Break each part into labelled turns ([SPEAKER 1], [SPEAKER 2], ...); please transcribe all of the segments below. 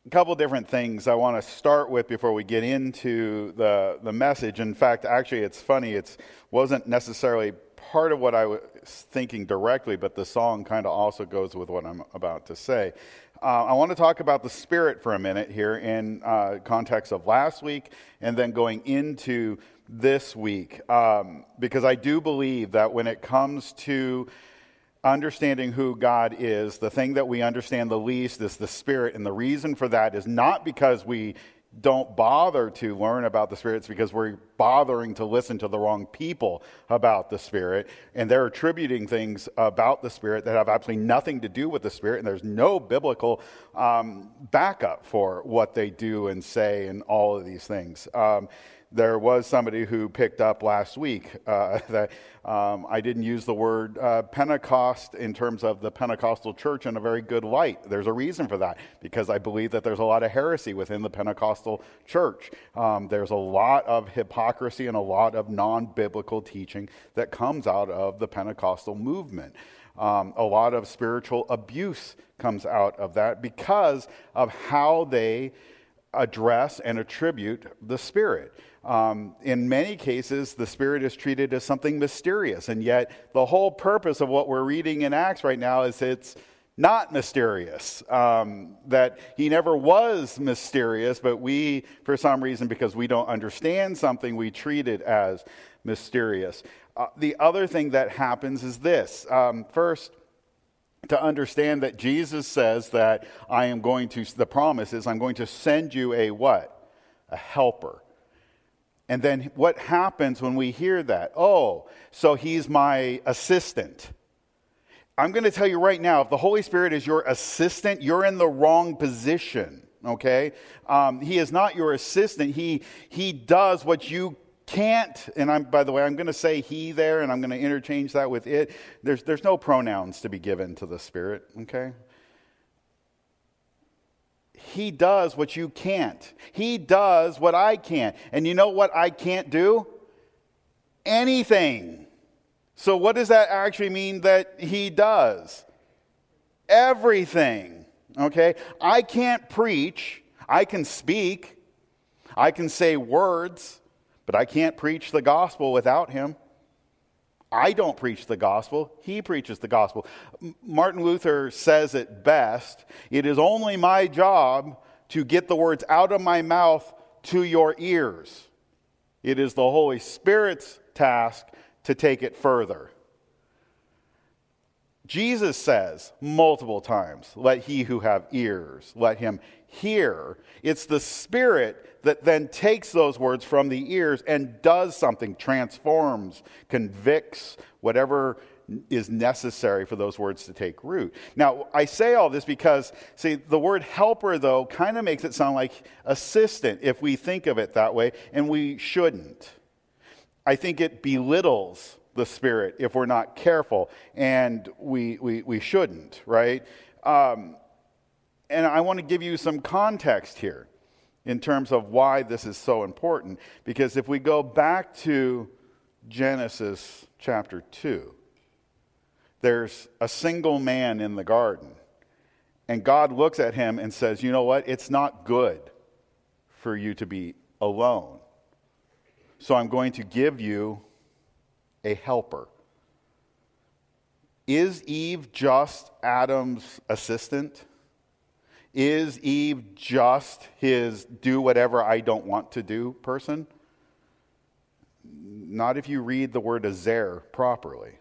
[SPEAKER 1] A couple different things I want to start with before we get into the message. In fact, actually, it's funny. It wasn't necessarily part of what I was thinking directly, but the song kind of also goes with what I'm about to say. I want to talk about the Spirit for a minute here in context of last week and then going into this week, because I do believe that when it comes to understanding who God is, the thing that we understand the least is the Spirit, and the reason for that is not because we don't bother to learn about the Spirit, it's because we're bothering to listen to the wrong people about the Spirit, and they're attributing things about the Spirit that have absolutely nothing to do with the Spirit, and there's no biblical backup for what they do and say and all of these things. There was somebody who picked up last week that I didn't use the word Pentecost in terms of the Pentecostal church in a very good light. There's a reason for that, because I believe that there's a lot of heresy within the Pentecostal church. There's a lot of hypocrisy and a lot of non-biblical teaching that comes out of the Pentecostal movement. A lot of spiritual abuse comes out of that because of how they address and attribute the Spirit. In many cases, the Spirit is treated as something mysterious, and yet the whole purpose of what we're reading in Acts right now is it's not mysterious, that he never was mysterious, but we, for some reason, because we don't understand something, we treat it as mysterious. The other thing that happens is this. First, to understand that Jesus says that the promise is I'm going to send you a what? A helper. And then what happens when we hear that? Oh, so he's my assistant. I'm going to tell you right now, if the Holy Spirit is your assistant, you're in the wrong position, okay? He is not your assistant. He does what you can't, and by the way, I'm going to say he there, and I'm going to interchange that with it. There's no pronouns to be given to the Spirit, okay? He does what you can't. He does what I can't. And you know what I can't do? Anything. So what does that actually mean that he does? Everything. Okay? I can't preach. I can speak. I can say words. But I can't preach the gospel without him. I don't preach the gospel. He preaches the gospel. Martin Luther says it best. It is only my job to get the words out of my mouth to your ears. It is the Holy Spirit's task to take it further. Jesus says multiple times, let he who have ears, let him hear. It's the Spirit that then takes those words from the ears and does something, transforms, convicts, whatever is necessary for those words to take root. Now, I say all this because, see, the word helper, though, kind of makes it sound like assistant if we think of it that way, and we shouldn't. I think it belittles the Spirit if we're not careful, and we shouldn't, right? And I want to give you some context here in terms of why this is so important, because if we go back to Genesis chapter 2, there's a single man in the garden, and God looks at him and says, you know what? It's not good for you to be alone, so I'm going to give you a helper. Is Eve just Adam's assistant? Is Eve just his do whatever I don't want to do person? Not if you read the word azer properly.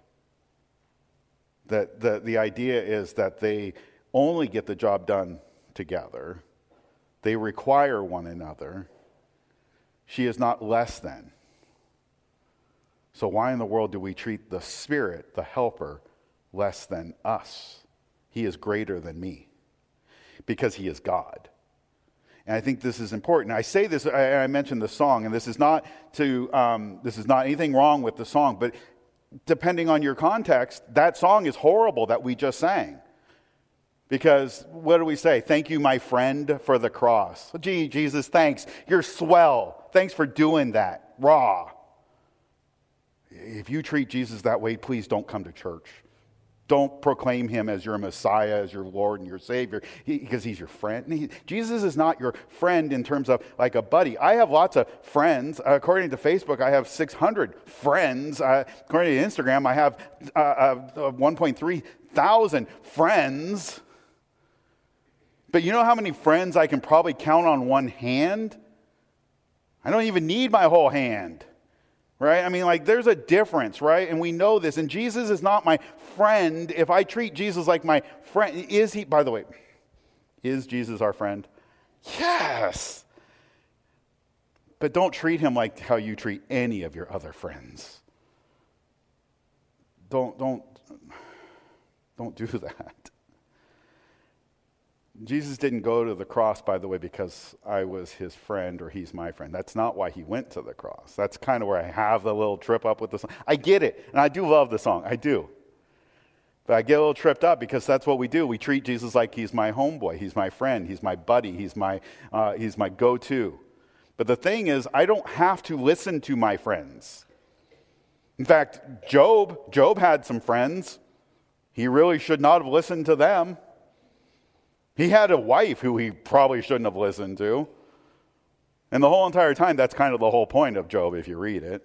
[SPEAKER 1] That the idea is that they only get the job done together. They require one another. She is not less than. So why in the world do we treat the Spirit, the helper, less than us? He is greater than me because he is God. And I think this is important. I say this, I mentioned the song, and this is not anything wrong with the song, but depending on your context, that song is horrible that we just sang. Because what do we say? Thank you, my friend, for the cross. Gee, Jesus, thanks. You're swell. Thanks for doing that. Raw. If you treat Jesus that way, please don't come to church. don't proclaim him as your Messiah, as your Lord and your Savior, because he's your friend. Jesus is not your friend in terms of like a buddy. I have lots of friends. According to Facebook, I have 600 friends. According to Instagram, I have 1.3 thousand friends. But you know how many friends I can probably count on one hand? I don't even need my whole hand. Right? I mean, like, there's a difference, right? And we know this. And Jesus is not my friend. If I treat Jesus like my friend, is he, by the way, is Jesus our friend? Yes. But don't treat him like how you treat any of your other friends. Don't do that. Jesus didn't go to the cross, by the way, because I was his friend or he's my friend. That's not why he went to the cross. That's kind of where I have the little trip up with the song. I get it, and I do love the song. I do. But I get a little tripped up because that's what we do. We treat Jesus like he's my homeboy, he's my friend, he's my buddy, he's my go-to. But the thing is, I don't have to listen to my friends. In fact, Job had some friends. He really should not have listened to them. He had a wife who he probably shouldn't have listened to. And the whole entire time, that's kind of the whole point of Job if you read it.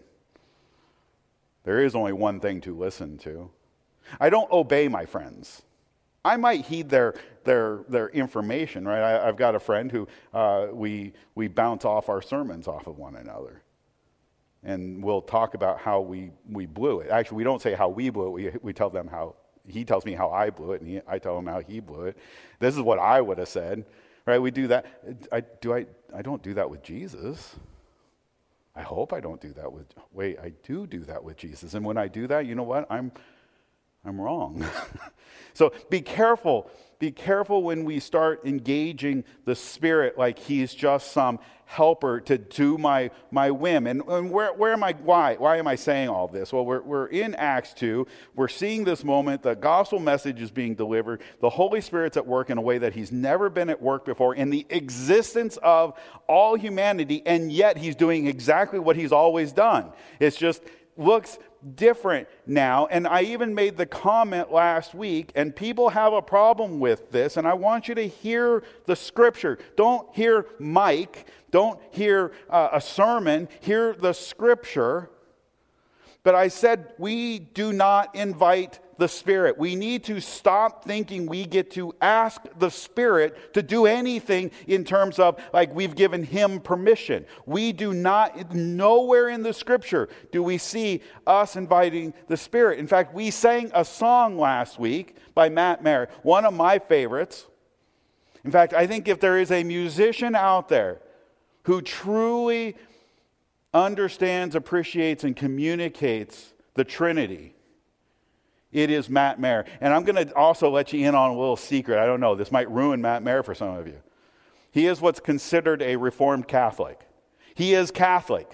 [SPEAKER 1] There is only one thing to listen to. I don't obey my friends. I might heed their information, right? I've got a friend who we bounce off our sermons off of one another. And we'll talk about how we blew it. Actually, we don't say how we blew it. We tell them how. He tells me how I blew it, and I tell him how he blew it. This is what I would have said, right? We do that. I don't do that with Jesus. I hope I don't do that with. Wait, I do that with Jesus, and when I do that, you know what? I'm wrong. So be careful. Be careful when we start engaging the Spirit like he's just some helper to do my whim. And where am I? Why am I saying all this? Well, we're in Acts 2. We're seeing this moment. The gospel message is being delivered. The Holy Spirit's at work in a way that he's never been at work before in the existence of all humanity, and yet he's doing exactly what he's always done. It's just looks different now. And I even made the comment last week, and people have a problem with this, and I want you to hear the scripture. Don't hear Mike. Don't hear a sermon. Hear the scripture. But I said we do not invite the Spirit. We need to stop thinking we get to ask the Spirit to do anything in terms of like we've given him permission. We do not, nowhere in the scripture do we see us inviting the Spirit. In fact, we sang a song last week by Matt Maher, one of my favorites. In fact, I think if there is a musician out there who truly understands, appreciates, and communicates the Trinity, it is Matt Maher. And I'm going to also let you in on a little secret. I don't know, this might ruin Matt Maher for some of you. He is what's considered a Reformed Catholic. He is Catholic.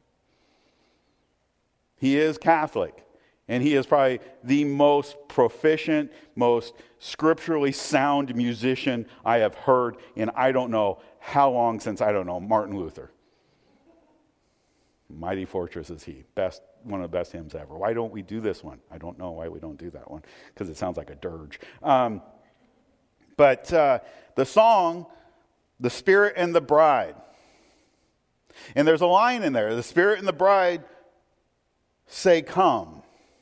[SPEAKER 1] He is Catholic. And he is probably the most proficient, most scripturally sound musician I have heard in I don't know how long since, I don't know, Martin Luther. Mighty Fortress is he. One of the best hymns ever. Why don't we do this one? I don't know why we don't do that one, because it sounds like a dirge. But the song, The Spirit and the Bride. And there's a line in there. The Spirit and the bride say, come.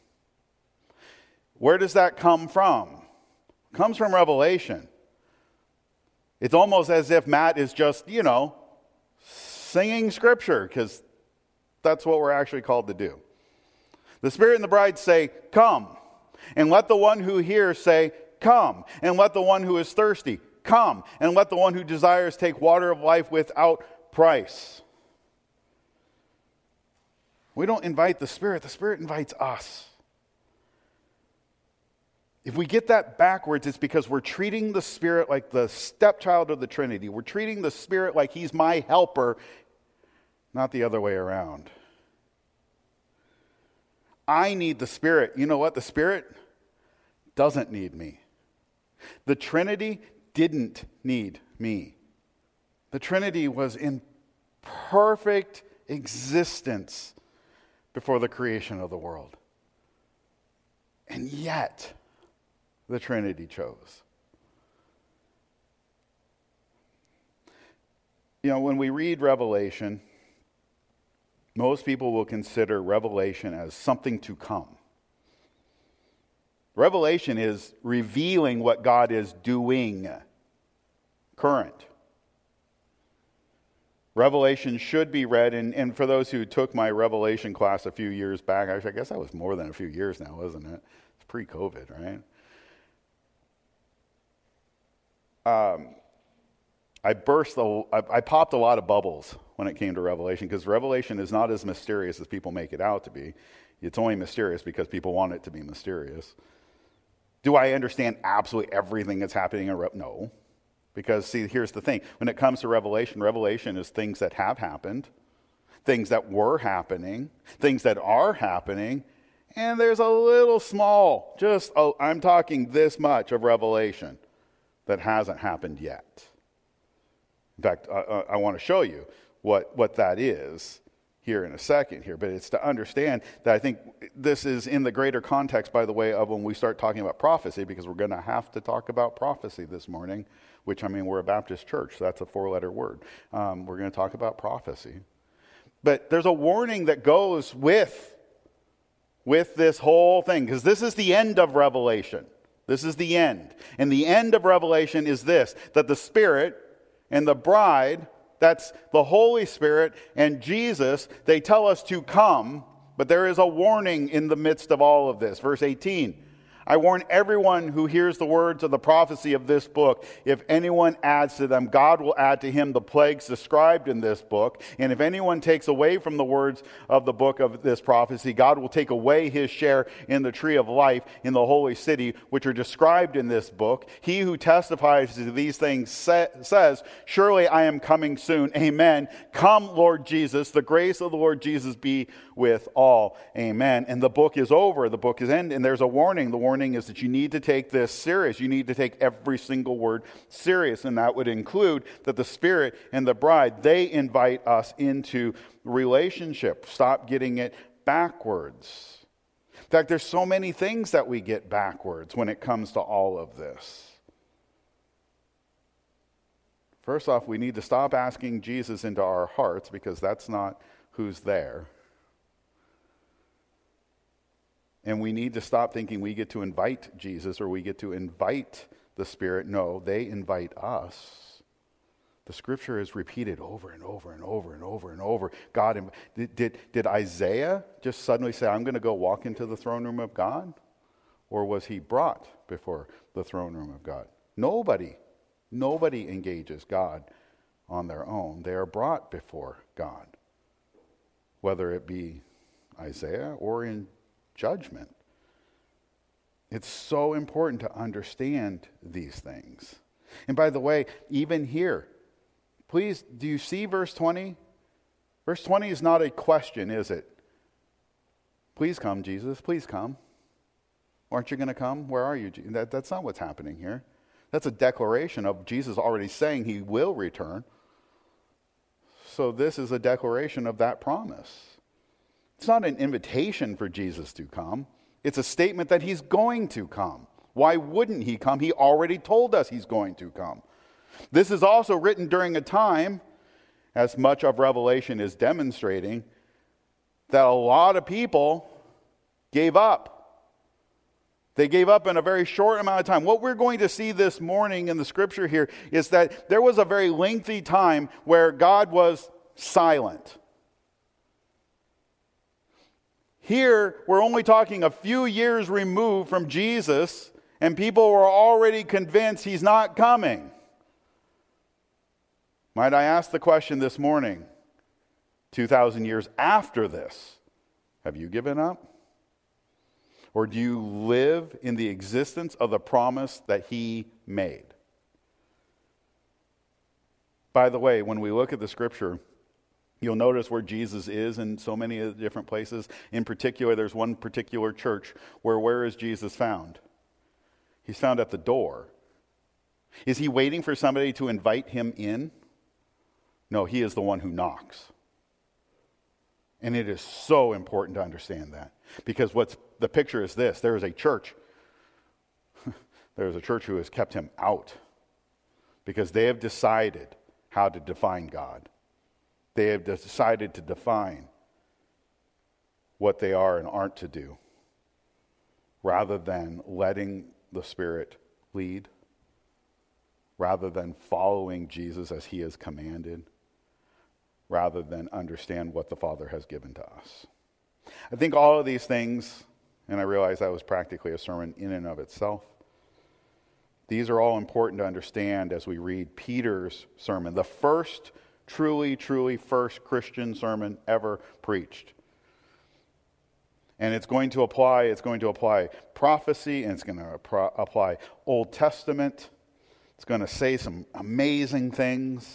[SPEAKER 1] Where does that come from? It comes from Revelation. It's almost as if Matt is just, singing scripture, because that's what we're actually called to do. The Spirit and the bride say, come. And let the one who hears say, come. And let the one who is thirsty, come. And let the one who desires take water of life without price. We don't invite the Spirit invites us. If we get that backwards, it's because we're treating the Spirit like the stepchild of the Trinity. We're treating the Spirit like he's my helper, not the other way around. I need the Spirit. You know what? The Spirit doesn't need me. The Trinity didn't need me. The Trinity was in perfect existence before the creation of the world. And yet, the Trinity chose. When we read Revelation, most people will consider Revelation as something to come. Revelation is revealing what God is doing, current. Revelation should be read, and for those who took my Revelation class a few years back, actually, I guess that was more than a few years now, wasn't it? It's pre-COVID, right? I popped a lot of bubbles when it came to Revelation, because Revelation is not as mysterious as people make it out to be. It's only mysterious because people want it to be mysterious. Do I understand absolutely everything that's happening in No. Because, see, here's the thing. When it comes to Revelation, Revelation is things that have happened, things that were happening, things that are happening, and there's a little small, I'm talking this much of Revelation that hasn't happened yet. In fact, I want to show you what that is here in a second here, but it's to understand that I think this is in the greater context, by the way, of when we start talking about prophecy, because we're going to have to talk about prophecy this morning, which, we're a Baptist church, so that's a 4-letter word. We're going to talk about prophecy. But there's a warning that goes with this whole thing, because this is the end of Revelation. This is the end. And the end of Revelation is this, that the Spirit and the bride, that's the Holy Spirit and Jesus, they tell us to come, but there is a warning in the midst of all of this. Verse 18, I warn everyone who hears the words of the prophecy of this book. If anyone adds to them, God will add to him the plagues described in this book. And if anyone takes away from the words of the book of this prophecy, God will take away his share in the tree of life in the holy city, which are described in this book. He who testifies to these things says, surely I am coming soon. Amen. Come, Lord Jesus. The grace of the Lord Jesus be with all. Amen. And the book is over. The book is ended. And there's a warning. The warning is that you need to take this serious. You need to take every single word serious. And that would include that the Spirit and the bride, they invite us into relationship. Stop getting it backwards. In fact, there's so many things that we get backwards when it comes to all of this. First off, we need to stop asking Jesus into our hearts, because that's not who's there. And we need to stop thinking we get to invite Jesus or we get to invite the Spirit. No, they invite us. The Scripture is repeated over and over and over and over and over. God, did Isaiah just suddenly say, I'm going to go walk into the throne room of God? Or was he brought before the throne room of God? Nobody engages God on their own. They are brought before God, whether it be Isaiah or in judgment. It's so important to understand these things. And by the way, even here, please, do you see verse 20? Verse 20 is not a question, is it? Please come, Jesus, please come. Aren't you going to come? Where are you? That's not what's happening here. That's a declaration of Jesus already saying he will return. So this is a declaration of that promise. It's not an invitation for Jesus to come. It's a statement that he's going to come. Why wouldn't he come? He already told us he's going to come. This is also written during a time, as much of Revelation is demonstrating, that a lot of people gave up. They gave up in a very short amount of time. What we're going to see this morning in the Scripture here is that there was a very lengthy time where God was silent. Here, we're only talking a few years removed from Jesus, and people were already convinced he's not coming. Might I ask the question this morning, 2,000 years after this, have you given up? Or do you live in the existence of the promise that he made? By the way, when we look at the Scripture, you'll notice where Jesus is in so many different places. In particular, there's one particular church where is Jesus found? He's found at the door. Is he waiting for somebody to invite him in? No, he is the one who knocks. And it is so important to understand that. Because the picture is this. There is a church There's a church who has kept him out because they have decided how to define God. They have decided to define what they are and aren't to do, rather than letting the Spirit lead, rather than following Jesus as he has commanded, rather than understand what the Father has given to us. I think all of these things, and I realize that was practically a sermon in and of itself, these are all important to understand as we read Peter's sermon, the first truly first Christian sermon ever preached. And it's going to apply prophecy, and it's going to apply Old Testament. It's going to say some amazing things.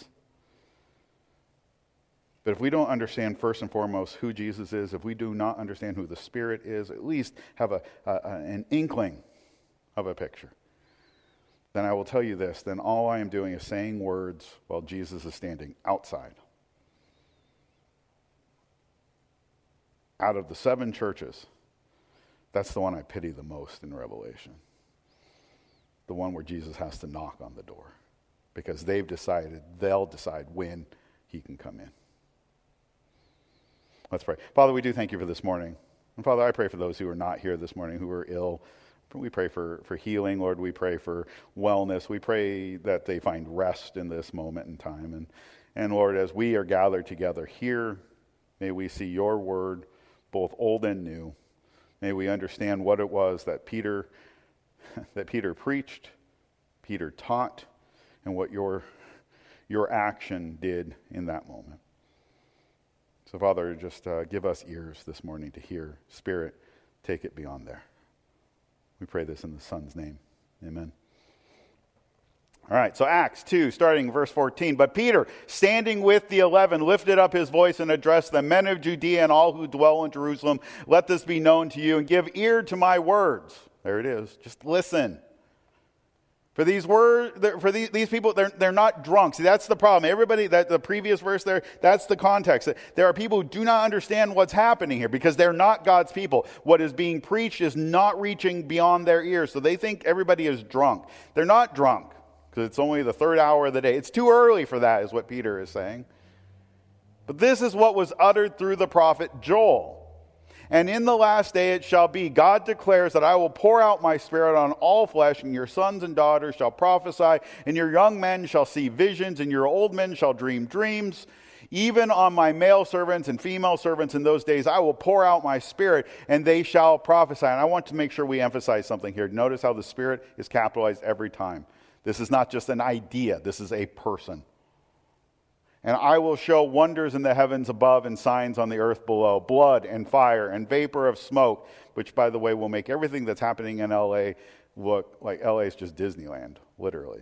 [SPEAKER 1] But if we don't understand first and foremost who Jesus is, if we do not understand who the Spirit is, at least have an inkling of a picture, then I will tell you this, then all I am doing is saying words while Jesus is standing outside. Out of the 7 churches, that's the one I pity the most in Revelation. The one where Jesus has to knock on the door, because they'll decide when he can come in. Let's pray. Father, we do thank you for this morning. And Father, I pray for those who are not here this morning, who are ill. We pray for healing, Lord. We pray for wellness. We pray that they find rest in this moment in time. And Lord, as we are gathered together here, may we see your word, both old and new. May we understand what it was that Peter preached, Peter taught, and what your action did in that moment. So, Father, just give us ears this morning to hear. Spirit, take it beyond there. We pray this in the Son's name. Amen. All right, so Acts 2, starting verse 14. But Peter, standing with the 11, lifted up his voice and addressed them, Men of Judea and all who dwell in Jerusalem, let this be known to you, and give ear to my words. There it is. Just listen. For these people, they're not drunk. See, that's the problem. The previous verse there, that's the context. There are people who do not understand what's happening here because they're not God's people. What is being preached is not reaching beyond their ears. So they think everybody is drunk. They're not drunk because it's only the 3rd hour of the day. It's too early for that, is what Peter is saying. But this is what was uttered through the prophet Joel. And in the last day it shall be, God declares that I will pour out my Spirit on all flesh, and your sons and daughters shall prophesy, and your young men shall see visions, and your old men shall dream dreams. Even on my male servants and female servants in those days I will pour out my Spirit, and they shall prophesy. And I want to make sure we emphasize something here. Notice how the Spirit is capitalized every time. This is not just an idea. This is a person. And I will show wonders in the heavens above and signs on the earth below, blood and fire and vapor of smoke, which, by the way, will make everything that's happening in L.A. look like L.A. is just Disneyland, literally.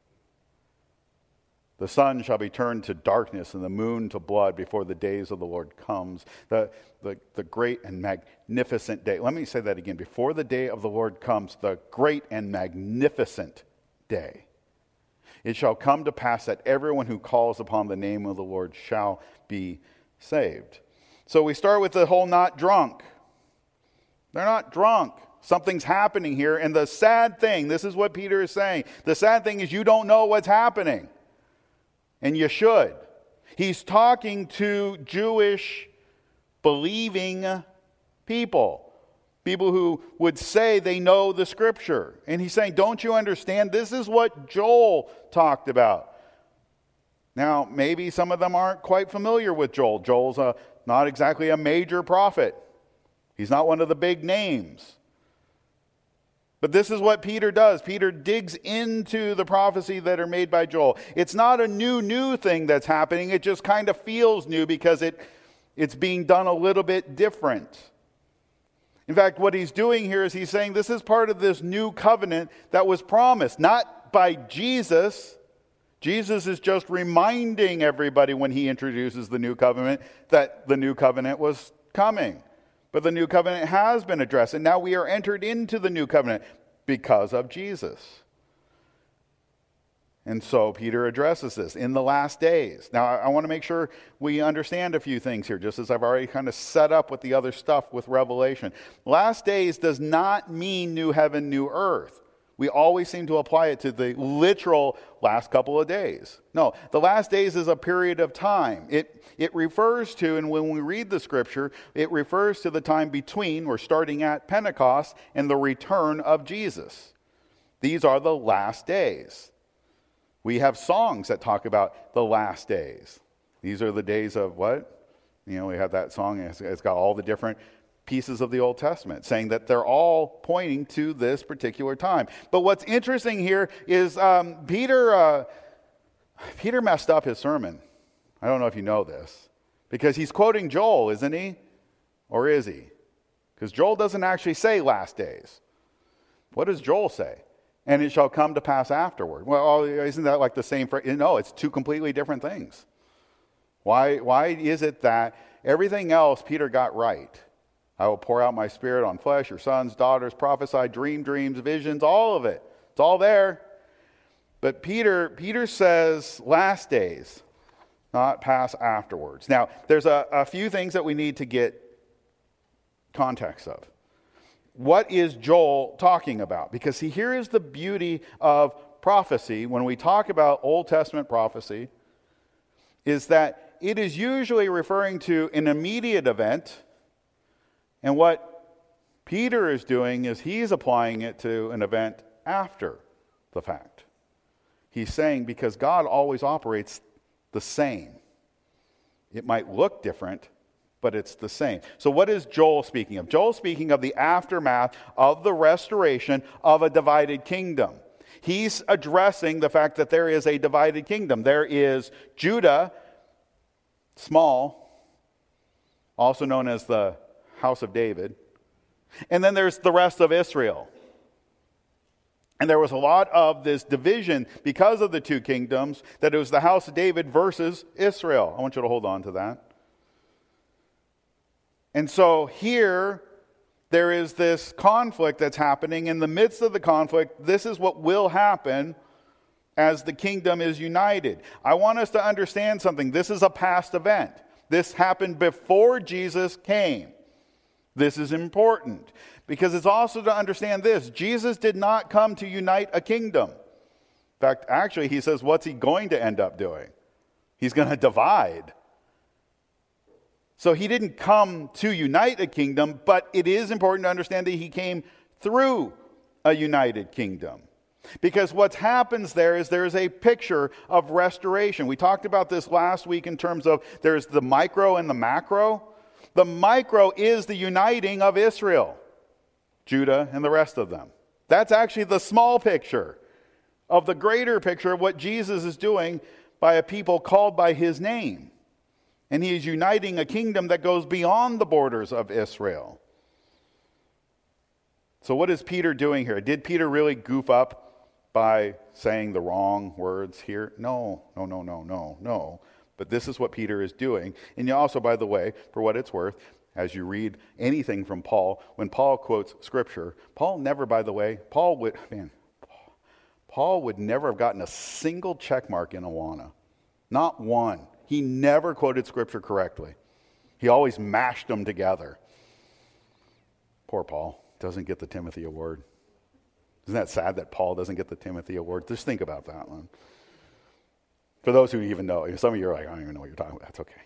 [SPEAKER 1] The sun shall be turned to darkness and the moon to blood before the days of the Lord comes. The great and magnificent day. Let me say that again. Before the day of the Lord comes, the great and magnificent day. It shall come to pass that everyone who calls upon the name of the Lord shall be saved. So we start with the whole not drunk. They're not drunk. Something's happening here. And the sad thing, this is what Peter is saying. The sad thing is you don't know what's happening. And you should. He's talking to Jewish believing people. People who would say they know the Scripture. And he's saying, don't you understand? This is what Joel talked about. Now, maybe some of them aren't quite familiar with Joel. Joel's not exactly a major prophet. He's not one of the big names. But this is what Peter does. Peter digs into the prophecy that are made by Joel. It's not a new thing that's happening. It just kind of feels new because it's being done a little bit different. In fact, what he's doing here is he's saying this is part of this new covenant that was promised, not by Jesus. Jesus is just reminding everybody when he introduces the new covenant that the new covenant was coming. But the new covenant has been addressed, and now we are entered into the new covenant because of Jesus. And so Peter addresses this in the last days. Now, I want to make sure we understand a few things here, just as I've already kind of set up with the other stuff with Revelation. Last days does not mean new heaven, new earth. we always seem to apply it to the literal last couple of days. No, the last days is a period of time. It refers to, and when we read the scripture, it refers to the time between, we're starting at Pentecost, and the return of Jesus. These are the last days. We have songs that talk about the last days. These are the days of what? We have that song, it's got all the different pieces of the Old Testament saying that they're all pointing to this particular time. But what's interesting here is Peter messed up his sermon. I don't know if you know this, because he's quoting Joel, isn't he? Or is he? Because Joel doesn't actually say last days. What does Joel say? And it shall come to pass afterward. Well, isn't that like the same phrase? No, it's two completely different things. Why is it that everything else Peter got right? I will pour out my spirit on flesh, your sons, daughters, prophesy, dream dreams, visions, all of it. It's all there. But Peter says last days, not pass afterwards. Now, there's a few things that we need to get context of. What is Joel talking about? Because here is the beauty of prophecy. When we talk about Old Testament prophecy, is that it is usually referring to an immediate event. And what Peter is doing is he's applying it to an event after the fact. He's saying because God always operates the same. It might look different, but it's the same. So what is Joel speaking of? Joel's speaking of the aftermath of the restoration of a divided kingdom. He's addressing the fact that there is a divided kingdom. There is Judah, small, also known as the house of David. And then there's the rest of Israel. And there was a lot of this division because of the two kingdoms, that it was the house of David versus Israel. I want you to hold on to that. And so here, there is this conflict that's happening. In the midst of the conflict, this is what will happen as the kingdom is united. I want us to understand something. This is a past event. This happened before Jesus came. This is important because it's also to understand this. Jesus did not come to unite a kingdom. In fact, actually, he says, what's he going to end up doing? He's going to divide. So he didn't come to unite a kingdom, but it is important to understand that he came through a united kingdom. Because what happens there is a picture of restoration. We talked about this last week in terms of there's the micro and the macro. The micro is the uniting of Israel, Judah, and the rest of them. That's actually the small picture of the greater picture of what Jesus is doing by a people called by his name. And he is uniting a kingdom that goes beyond the borders of Israel. So what is Peter doing here? Did Peter really goof up by saying the wrong words here? No. But this is what Peter is doing. And you also, by the way, for what it's worth, as you read anything from Paul, when Paul quotes Scripture, Paul would never have gotten a single check mark in Awana. Not one. He never quoted Scripture correctly. He always mashed them together. Poor Paul doesn't get the Timothy Award. Isn't that sad that Paul doesn't get the Timothy Award? Just think about that one. For those who even know, some of you are like, I don't even know what you're talking about. That's okay.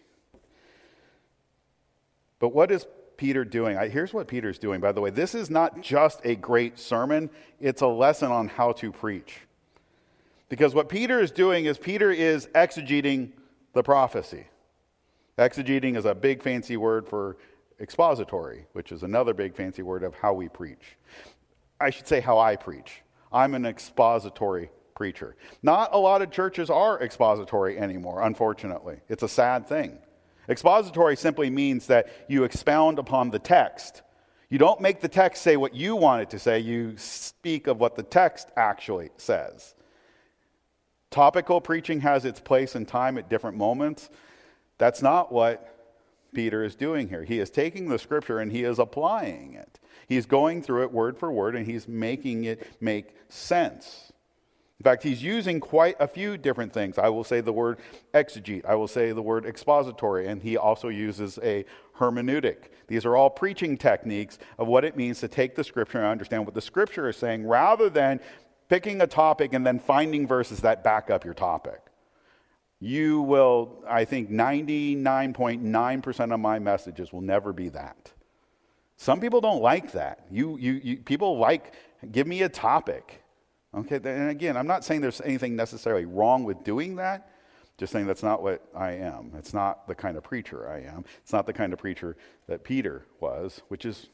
[SPEAKER 1] But what is Peter doing? Here's what Peter's doing, by the way. This is not just a great sermon. It's a lesson on how to preach. Because what Peter is doing is Peter is exegeting the prophecy. Exegeting is a big fancy word for expository, which is another big fancy word of how we preach. I should say how I preach. I'm an expository preacher. Not a lot of churches are expository anymore, unfortunately. It's a sad thing. Expository simply means that you expound upon the text. You don't make the text say what you want it to say. You speak of what the text actually says. Topical preaching has its place and time at different moments. That's not what Peter is doing here. He is taking the Scripture and he is applying it. He's going through it word for word and he's making it make sense. In fact, he's using quite a few different things. I will say the word exegete. I will say the word expository. And he also uses a hermeneutic. These are all preaching techniques of what it means to take the Scripture and understand what the Scripture is saying rather than picking a topic and then finding verses that back up your topic. You will, I think 99.9% of my messages will never be that. Some people don't like that. People like, give me a topic. Okay, and again, I'm not saying there's anything necessarily wrong with doing that. Just saying that's not what I am. It's not the kind of preacher I am. It's not the kind of preacher that Peter was, which is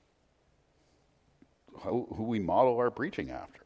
[SPEAKER 1] who we model our preaching after.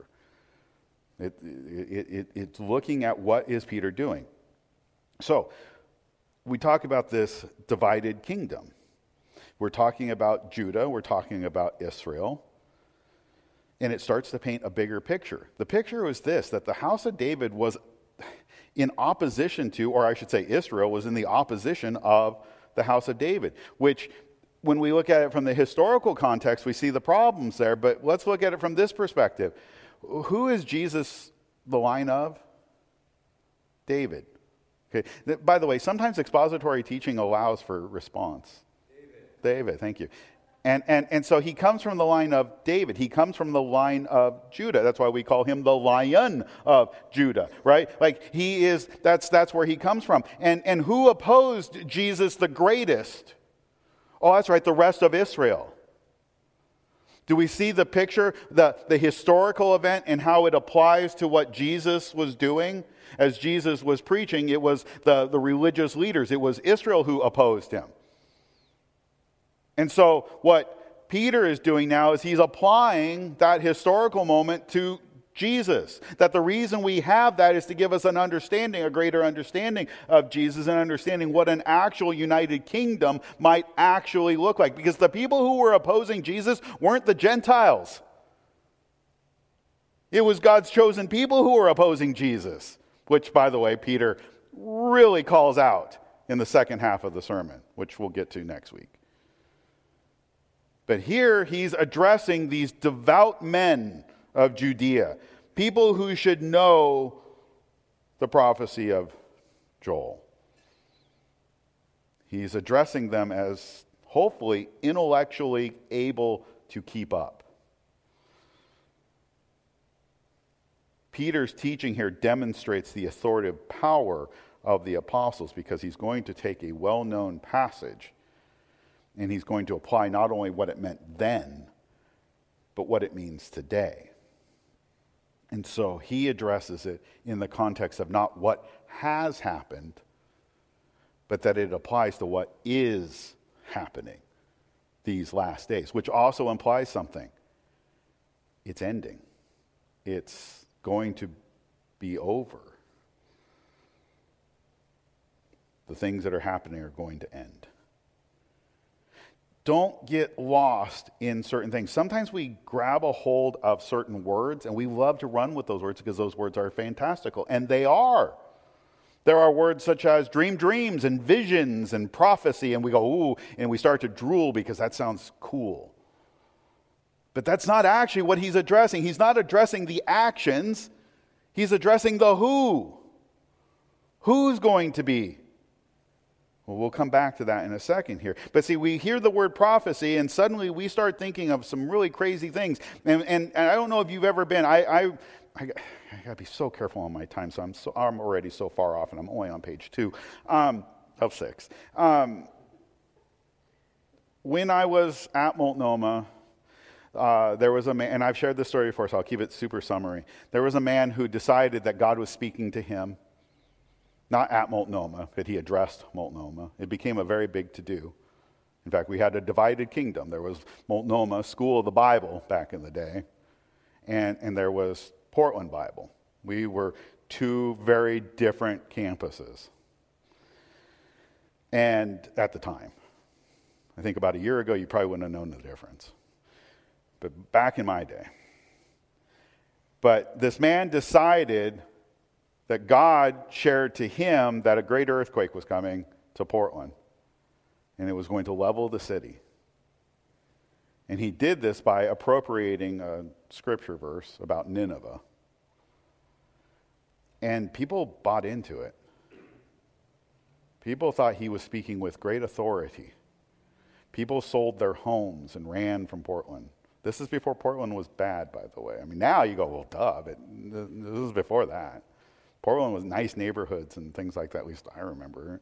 [SPEAKER 1] It's looking at what is Peter doing. So, we talk about this divided kingdom. We're talking about Judah. We're talking about Israel. And it starts to paint a bigger picture. The picture was this, that the house of David was in opposition to, or I should say Israel was in the opposition of the house of David, which when we look at it from the historical context, we see the problems there, but let's look at it from this perspective. Who is Jesus the line of? David. Okay. By the way, sometimes expository teaching allows for response. David, thank you. And so he comes from the line of David. He comes from the line of Judah. That's why we call him the Lion of Judah, right? Like he is, that's where he comes from. And who opposed Jesus the greatest? Oh, that's right, the rest of Israel. Do we see the picture, the historical event and how it applies to what Jesus was doing? As Jesus was preaching, it was the religious leaders. It was Israel who opposed him. And so what Peter is doing now is he's applying that historical moment to Jesus. That the reason we have that is to give us an understanding, a greater understanding of Jesus and understanding what an actual united kingdom might actually look like. Because the people who were opposing Jesus weren't the Gentiles. It was God's chosen people who were opposing Jesus. Which, by the way, Peter really calls out in the second half of the sermon, which we'll get to next week. But here he's addressing these devout men of Judea, people who should know the prophecy of Joel. He's addressing them as hopefully intellectually able to keep up. Peter's teaching here demonstrates the authoritative power of the apostles because he's going to take a well-known passage and he's going to apply not only what it meant then, but what it means today. And so he addresses it in the context of not what has happened, but that it applies to what is happening these last days, which also implies something. It's ending. It's going to be over. The things that are happening are going to end. Don't get lost in certain things. Sometimes we grab a hold of certain words and we love to run with those words because those words are fantastical. And they are. There are words such as dream dreams and visions and prophecy. And we go, ooh, and we start to drool because that sounds cool. But that's not actually what he's addressing. He's not addressing the actions. He's addressing the who. Who's going to be? Well, we'll come back to that in a second here. But see, we hear the word prophecy, and suddenly we start thinking of some really crazy things. And I don't know if you've ever been. I got to be so careful on my time, so I'm already so far off, and I'm only on page 2 of 6. When I was at Multnomah, there was a man, and I've shared this story before, so I'll keep it super summary. There was a man who decided that God was speaking to him. Not at Multnomah, but he addressed Multnomah. It became a very big to-do. In fact, we had a divided kingdom. There was Multnomah School of the Bible back in the day, and there was Portland Bible. We were two very different campuses. And at the time, I think about a year ago, you probably wouldn't have known the difference. But back in my day. But this man decided that God shared to him that a great earthquake was coming to Portland, and it was going to level the city. And he did this by appropriating a scripture verse about Nineveh. And people bought into it. People thought he was speaking with great authority. People sold their homes and ran from Portland. This is before Portland was bad, by the way. I mean, now you go, well, duh, but this was before that. Portland was nice neighborhoods and things like that, at least I remember.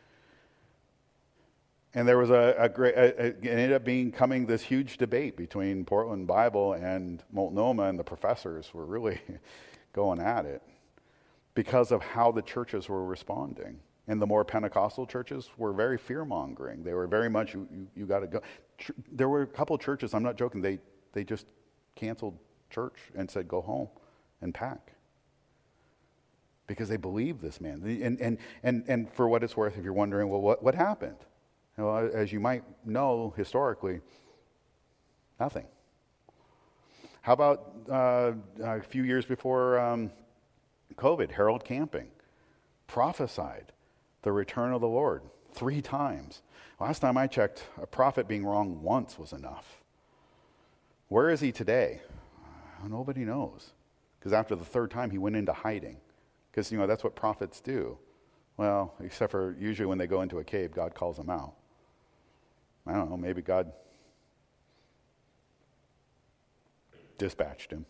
[SPEAKER 1] And there was it ended up becoming this huge debate between Portland Bible and Multnomah, and the professors were really going at it because of how the churches were responding. And the more Pentecostal churches were very fear-mongering. They were very much, you got to go. There were a couple of churches, I'm not joking, they just canceled church and said, go home and pack. Because they believed this man. And for what it's worth, if you're wondering, well, what happened? Well, as you might know, historically, nothing. How about a few years before COVID, Harold Camping prophesied the return of the Lord 3 times. Last time I checked, a prophet being wrong once was enough. Where is he today? Nobody knows. Because after the 3rd time, he went into hiding. Because, that's what prophets do. Well, except for usually when they go into a cave, God calls them out. I don't know, maybe God dispatched him.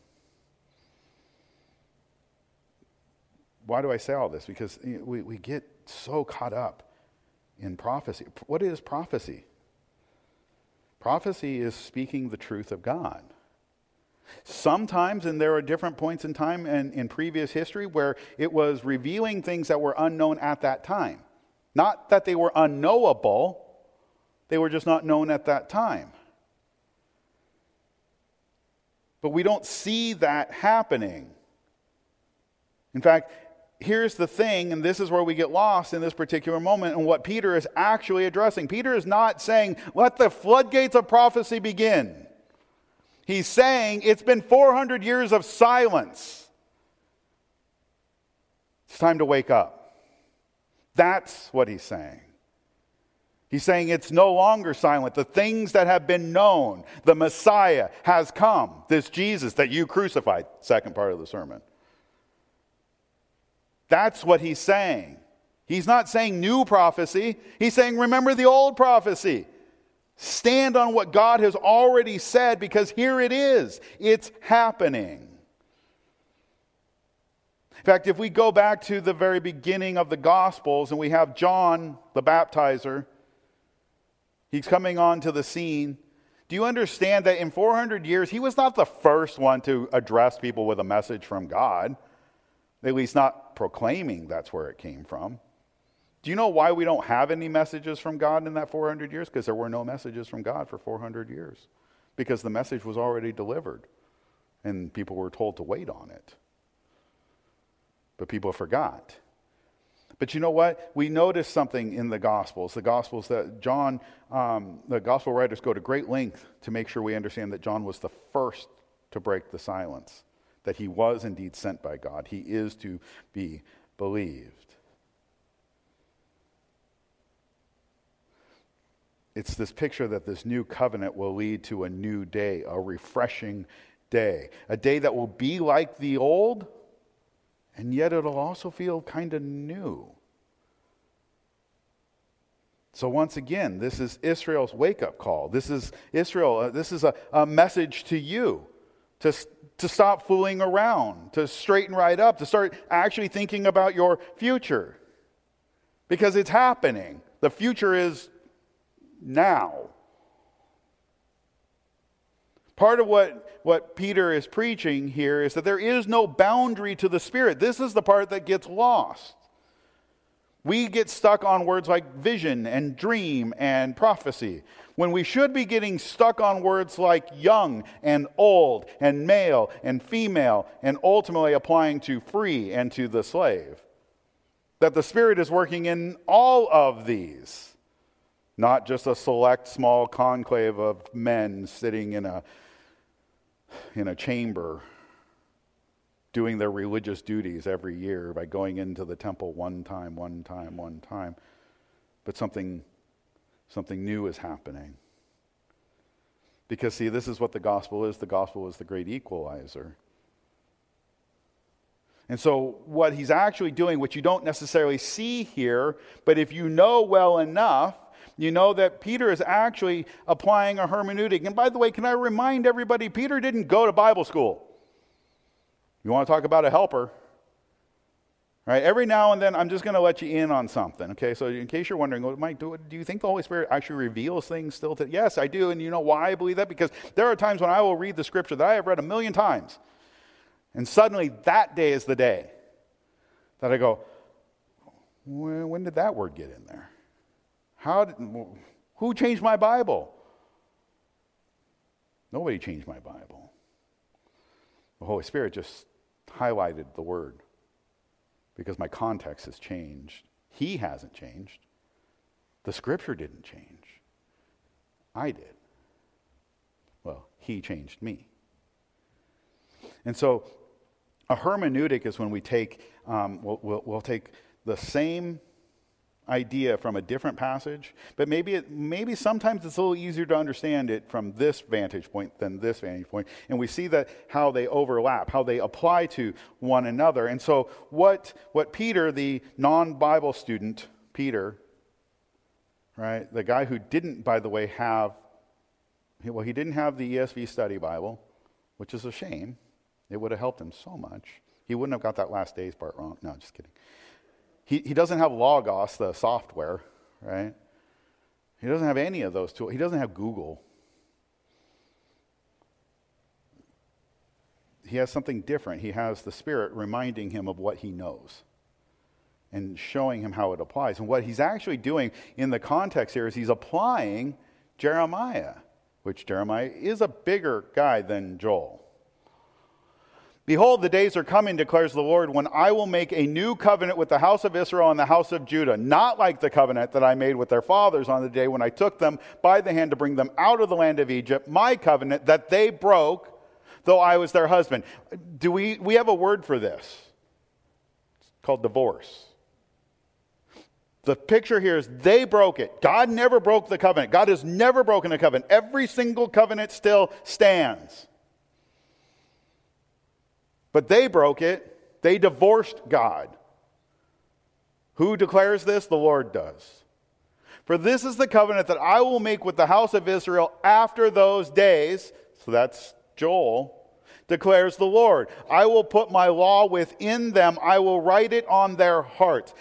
[SPEAKER 1] Why do I say all this? Because we get so caught up in prophecy. What is prophecy? Prophecy is speaking the truth of God. Sometimes, and there are different points in time and in previous history where it was revealing things that were unknown at that time. Not that they were unknowable, they were just not known at that time. But we don't see that happening. In fact, here's the thing, and this is where we get lost in this particular moment, and what Peter is actually addressing. Peter is not saying, let the floodgates of prophecy begin. He's saying, it's been 400 years of silence. It's time to wake up. That's what he's saying. He's saying it's no longer silent. The things that have been known, the Messiah has come. This Jesus that you crucified, second part of the sermon. That's what he's saying. He's not saying new prophecy. He's saying remember the old prophecy. Stand on what God has already said because here it is. It's happening. In fact, if we go back to the very beginning of the Gospels and we have John the baptizer, he's coming onto the scene. Do you understand that in 400 years, he was not the first one to address people with a message from God? At least not proclaiming that's where it came from. Do you know why we don't have any messages from God in that 400 years? Because there were no messages from God for 400 years. Because the message was already delivered. And people were told to wait on it. But people forgot. But you know what? We notice something in the Gospels. The Gospels that John, the Gospel writers go to great length to make sure we understand that John was the first to break the silence. That he was indeed sent by God. He is to be believed. It's this picture that this new covenant will lead to a new day, a refreshing day. A day that will be like the old, and yet it'll also feel kind of new. So once again, this is Israel's wake-up call. This is Israel, this is a message to you to stop fooling around, to straighten right up, to start actually thinking about your future. Because it's happening. The future is now. Part of what Peter is preaching here is that there is no boundary to the Spirit. This is the part that gets lost. We get stuck on words like vision and dream and prophecy, when we should be getting stuck on words like young and old and male and female, and ultimately applying to free and to the slave. That the Spirit is working in all of these. Not just a select small conclave of men sitting in a chamber doing their religious duties every year by going into the temple one time. But something new is happening. Because see, this is what the gospel is. The gospel is the great equalizer. And so what he's actually doing, which you don't necessarily see here, but if you know well enough, you know that Peter is actually applying a hermeneutic. And by the way, can I remind everybody, Peter didn't go to Bible school. You want to talk about a helper? Right? Every now and then, I'm just going to let you in on something. Okay, so in case you're wondering, well, Mike, do you think the Holy Spirit actually reveals things still? Yes, I do. And you know why I believe that? Because there are times when I will read the scripture that I have read 1,000,000 times. And suddenly, that day is the day that I go, when did that word get in there? Who changed my Bible? Nobody changed my Bible. The Holy Spirit just highlighted the word because my context has changed. He hasn't changed. The scripture didn't change. I did. Well, he changed me. And so a hermeneutic is when we take, we'll take the same idea from a different passage, but maybe sometimes it's a little easier to understand it from this vantage point than this vantage point, and we see that how they overlap, how they apply to one another. And so what Peter, the non-Bible student, Peter, right, the guy who didn't, by the way, he didn't have the ESV study Bible, which is a shame. It would have helped him so much. He wouldn't have got that last days part wrong. No, just kidding. He doesn't have Logos, the software, right? He doesn't have any of those tools. He doesn't have Google. He has something different. He has the Spirit reminding him of what he knows and showing him how it applies. And what he's actually doing in the context here is he's applying Jeremiah, which Jeremiah is a bigger guy than Joel. Behold, the days are coming, declares the Lord, when I will make a new covenant with the house of Israel and the house of Judah, not like the covenant that I made with their fathers on the day when I took them by the hand to bring them out of the land of Egypt, my covenant that they broke, though I was their husband. We have a word for this. It's called divorce. The picture here is they broke it. God never broke the covenant. God has never broken a covenant. Every single covenant still stands. But they broke it. They divorced God. Who declares this? The Lord does. For this is the covenant that I will make with the house of Israel after those days. So that's Joel. Declares the Lord. I will put my law within them. I will write it on their hearts.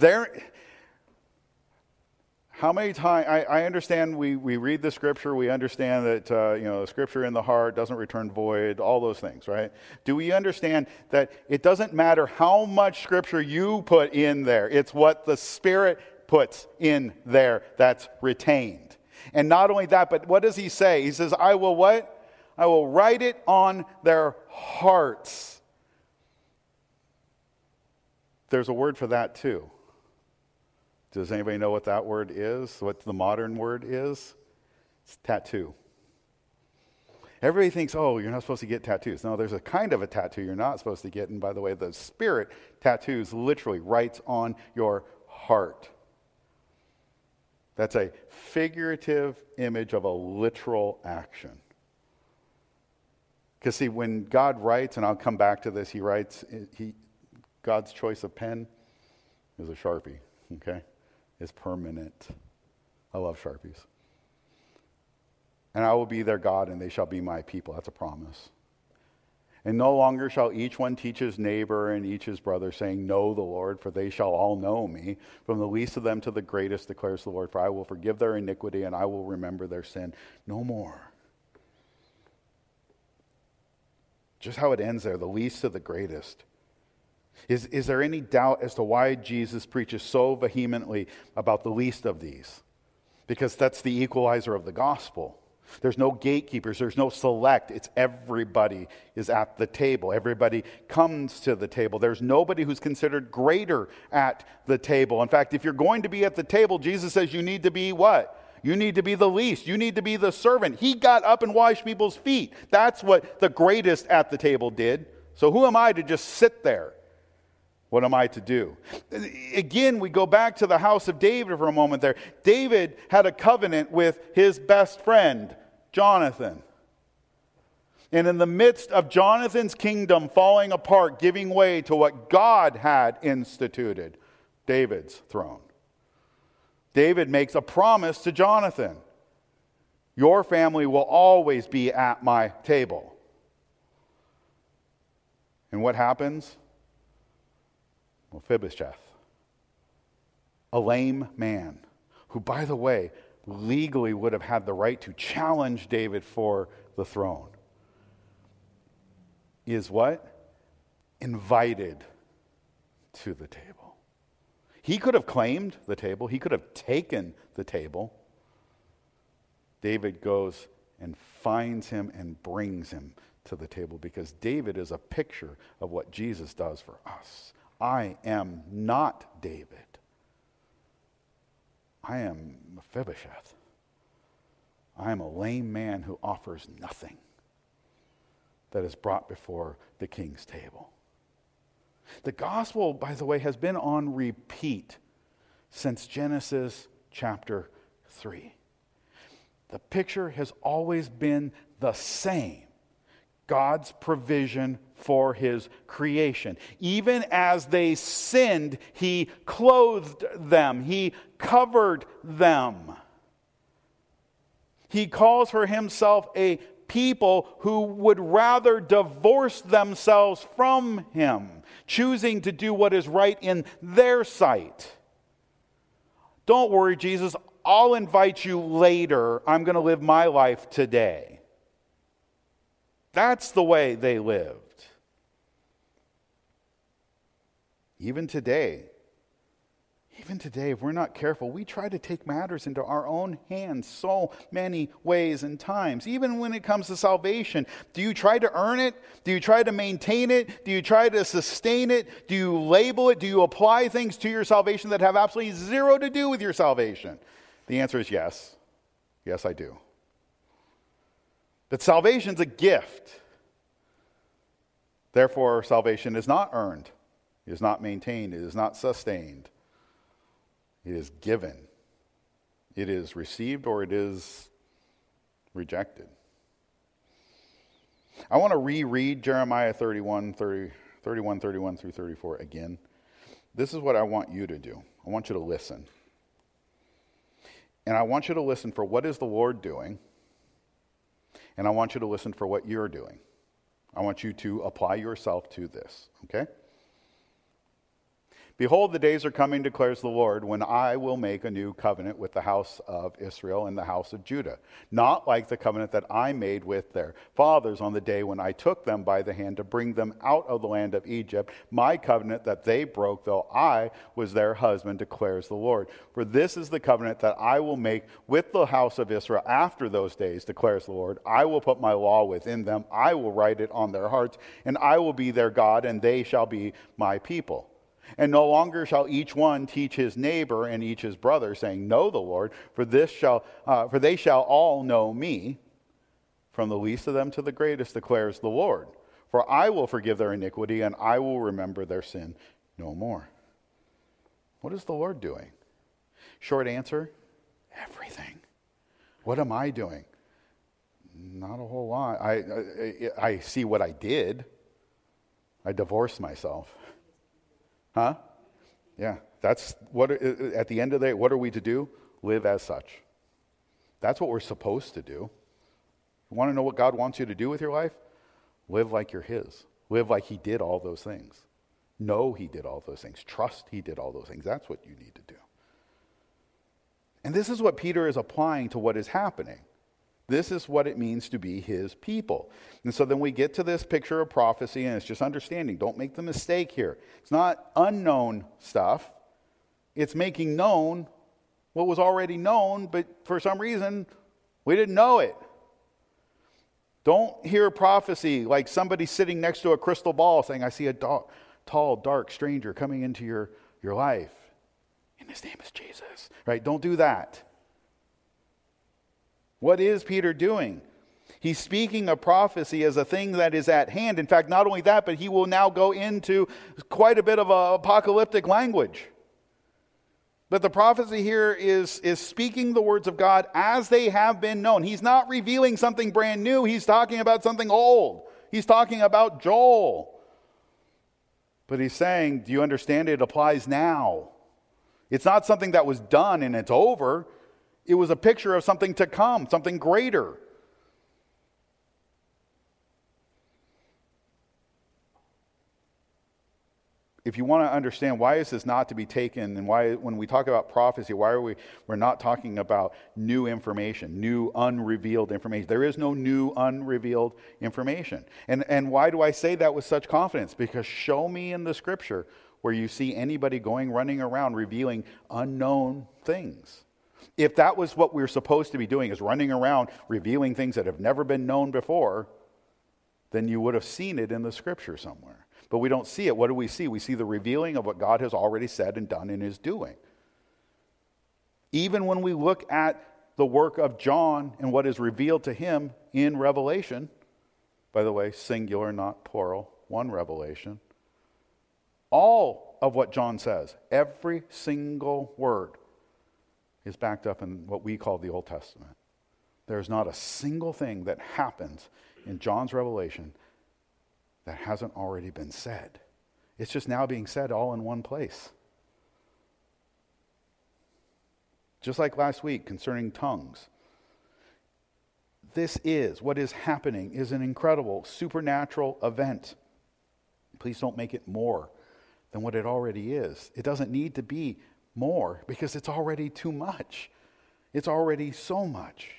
[SPEAKER 1] How many times, I understand we read the scripture, we understand that, the scripture in the heart doesn't return void, all those things, right? Do we understand that it doesn't matter how much scripture you put in there, it's what the Spirit puts in there that's retained. And not only that, but what does he say? He says, I will what? I will write it on their hearts. There's a word for that too. Does anybody know what that word is? What the modern word is? It's tattoo. Everybody thinks, oh, you're not supposed to get tattoos. No, there's a kind of a tattoo you're not supposed to get. And by the way, the Spirit tattoos literally writes on your heart. That's a figurative image of a literal action. Because see, when God writes, and I'll come back to this, God's choice of pen is a Sharpie, okay? Is permanent. I love Sharpies. And I will be their God, and they shall be my people. That's a promise. And no longer shall each one teach his neighbor and each his brother, saying, know the Lord, for they shall all know me, from the least of them to the greatest, declares the Lord. For I will forgive their iniquity, and I will remember their sin no more. Just how it ends there, the least to the greatest. Is there any doubt as to why Jesus preaches so vehemently about the least of these? Because that's the equalizer of the gospel. There's no gatekeepers. There's no select. It's everybody is at the table. Everybody comes to the table. There's nobody who's considered greater at the table. In fact, if you're going to be at the table, Jesus says you need to be what? You need to be the least. You need to be the servant. He got up and washed people's feet. That's what the greatest at the table did. So who am I to just sit there? What am I to do? Again, we go back to the house of David for a moment there. David had a covenant with his best friend, Jonathan. And in the midst of Jonathan's kingdom falling apart, giving way to what God had instituted, David's throne. David makes a promise to Jonathan. Your family will always be at my table. And what happens? Mephibosheth, a lame man, who, by the way, legally would have had the right to challenge David for the throne, is what? Invited to the table. He could have claimed the table. He could have taken the table. David goes and finds him and brings him to the table, because David is a picture of what Jesus does for us. I am not David. I am Mephibosheth. I am a lame man who offers nothing, that is brought before the king's table. The gospel, by the way, has been on repeat since Genesis chapter 3. The picture has always been the same. God's provision for his creation. Even as they sinned, he clothed them. He covered them. He calls for himself a people who would rather divorce themselves from him, choosing to do what is right in their sight. Don't worry, Jesus, I'll invite you later. I'm going to live my life today. That's the way they lived. Even today, if we're not careful, we try to take matters into our own hands so many ways and times. Even when it comes to salvation, do you try to earn it? Do you try to maintain it? Do you try to sustain it? Do you label it? Do you apply things to your salvation that have absolutely zero to do with your salvation? The answer is yes. Yes, I do. But salvation's a gift. Therefore, salvation is not earned. It is not maintained. It is not sustained. It is given. It is received or it is rejected. I want to reread Jeremiah 31 through 34 again. This is what I want you to do. I want you to listen. And I want you to listen for what is the Lord doing. And I want you to listen for what you're doing. I want you to apply yourself to this, okay? Behold, the days are coming, declares the Lord, when I will make a new covenant with the house of Israel and the house of Judah, not like the covenant that I made with their fathers on the day when I took them by the hand to bring them out of the land of Egypt, my covenant that they broke, though I was their husband, declares the Lord. For this is the covenant that I will make with the house of Israel after those days, declares the Lord. I will put my law within them, I will write it on their hearts, and I will be their God, and they shall be my people. And no longer shall each one teach his neighbor and each his brother, saying, Know the Lord, for they shall all know me, from the least of them to the greatest, declares the Lord. For I will forgive their iniquity, and I will remember their sin no more. What is the Lord doing? Short answer, everything. What am I doing? Not a whole lot. I see what I did. I divorced myself. Huh? Yeah, that's what, at the end of the day, what are we to do? Live as such. That's what we're supposed to do. You want to know what God wants you to do with your life? Live like you're his. Live like he did all those things. Know he did all those things. Trust he did all those things. That's what you need to do. And this is what Peter is applying to what is happening. This is what it means to be his people. And so then we get to this picture of prophecy, and it's just understanding. Don't make the mistake here. It's not unknown stuff. It's making known what was already known, but for some reason, we didn't know it. Don't hear prophecy like somebody sitting next to a crystal ball saying, I see a tall, dark stranger coming into your life. And his name is Jesus. Right? Don't do that. What is Peter doing? He's speaking of prophecy as a thing that is at hand. In fact, not only that, but he will now go into quite a bit of apocalyptic language. But the prophecy here is speaking the words of God as they have been known. He's not revealing something brand new. He's talking about something old. He's talking about Joel. But he's saying, do you understand? It applies now. It's not something that was done and it's over. It was a picture of something to come, something greater. If you want to understand why is this not to be taken, and why when we talk about prophecy, why are we're not talking about new information, new unrevealed information? There is no new unrevealed information. And why do I say that with such confidence? Because show me in the scripture where you see anybody running around revealing unknown things. If that was what we're supposed to be doing, is running around revealing things that have never been known before, then you would have seen it in the scripture somewhere. But we don't see it. What do we see? We see the revealing of what God has already said and done and is doing. Even when we look at the work of John and what is revealed to him in Revelation, by the way, singular, not plural, one revelation, all of what John says, every single word, is backed up in what we call the Old Testament. There's not a single thing that happens in John's revelation that hasn't already been said. It's just now being said all in one place. Just like last week concerning tongues. What is happening is an incredible supernatural event. Please don't make it more than what it already is. It doesn't need to be more because it's already too much. It's already so much.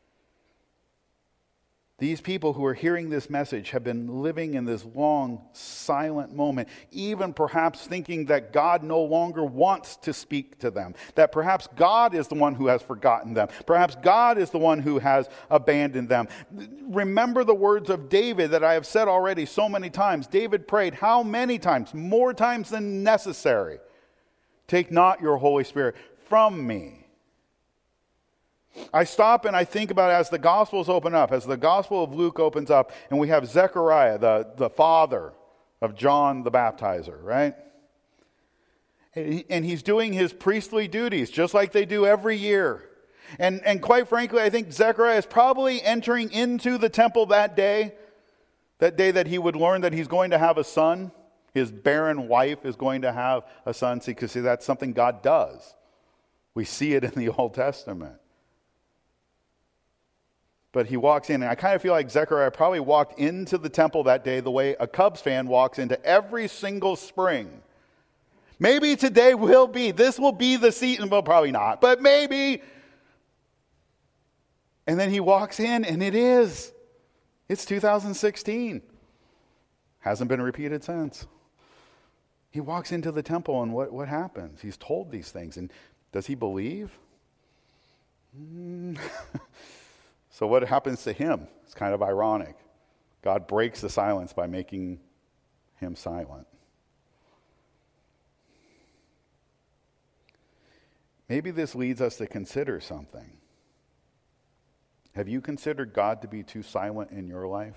[SPEAKER 1] These people who are hearing this message have been living in this long, silent moment, even perhaps thinking that God no longer wants to speak to them, that perhaps God is the one who has forgotten them, perhaps God is the one who has abandoned them. Remember the words of David that I have said already so many times. David prayed how many times? More times than necessary. Take not your Holy Spirit from me. I stop and I think about as the Gospels open up, as the Gospel of Luke opens up, and we have Zechariah, the father of John the Baptizer, right? And he's doing his priestly duties, just like they do every year. And quite frankly, I think Zechariah is probably entering into the temple that day that he would learn that he's going to have a son. His barren wife is going to have a son. See, because that's something God does. We see it in the Old Testament. But he walks in, and I kind of feel like Zechariah probably walked into the temple that day the way a Cubs fan walks into every single spring. Maybe today this will be the season, well, probably not, but maybe. And then he walks in, and it's 2016. Hasn't been repeated since. He walks into the temple, and what happens? He's told these things, and does he believe? So what happens to him? It's kind of ironic. God breaks the silence by making him silent. Maybe this leads us to consider something. Have you considered God to be too silent in your life?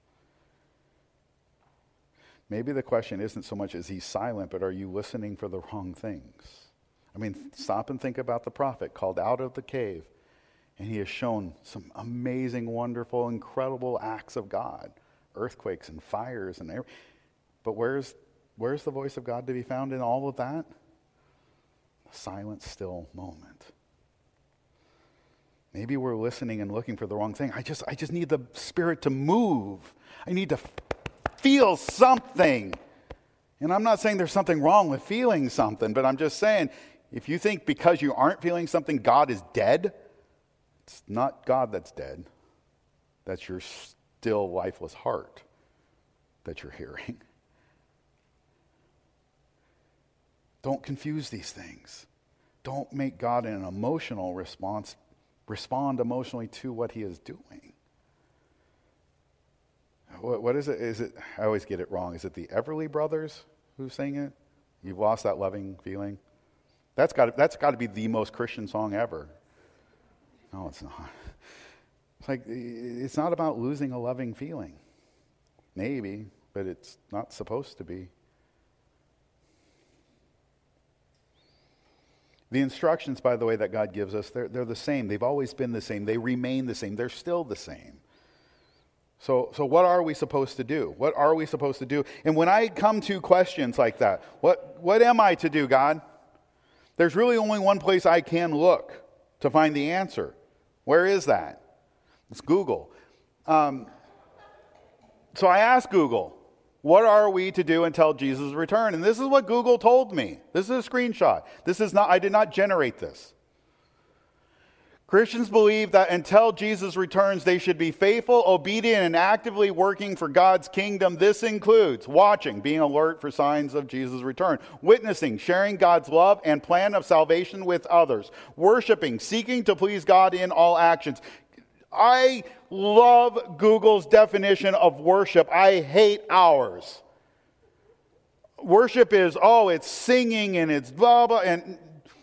[SPEAKER 1] Maybe the question isn't so much is he silent, but are you listening for the wrong things? I mean, stop and think about the prophet called out of the cave. And he has shown some amazing, wonderful, incredible acts of God. Earthquakes and fires and everything. But where's the voice of God to be found in all of that? A silent, still moment. Maybe we're listening and looking for the wrong thing. I just need the Spirit to move. I need to feel something. And I'm not saying there's something wrong with feeling something, but I'm just saying, if you think because you aren't feeling something, God is dead, it's not God that's dead. That's your still, lifeless heart that you're hearing. Don't confuse these things. Don't make God in an emotional response respond emotionally to what he is doing. What is it? Is it? I always get it wrong. Is it the Everly Brothers who sing it? You've lost that loving feeling. That's got to be the most Christian song ever. No, it's not. It's not about losing a loving feeling. Maybe, but it's not supposed to be. The instructions, by the way, that God gives us, they're the same. They've always been the same. They remain the same. They're still the same. So what are we supposed to do? What are we supposed to do? And when I come to questions like that, what am I to do, God? There's really only one place I can look to find the answer. Where is that? It's Google. So I asked Google, what are we to do until Jesus' return? And this is what Google told me. This is a screenshot. I did not generate this. Christians believe that until Jesus returns, they should be faithful, obedient, and actively working for God's kingdom. This includes watching, being alert for signs of Jesus' return, witnessing, sharing God's love and plan of salvation with others, worshiping, seeking to please God in all actions. I love Google's definition of worship. I hate ours. Worship is, it's singing and it's blah, blah, and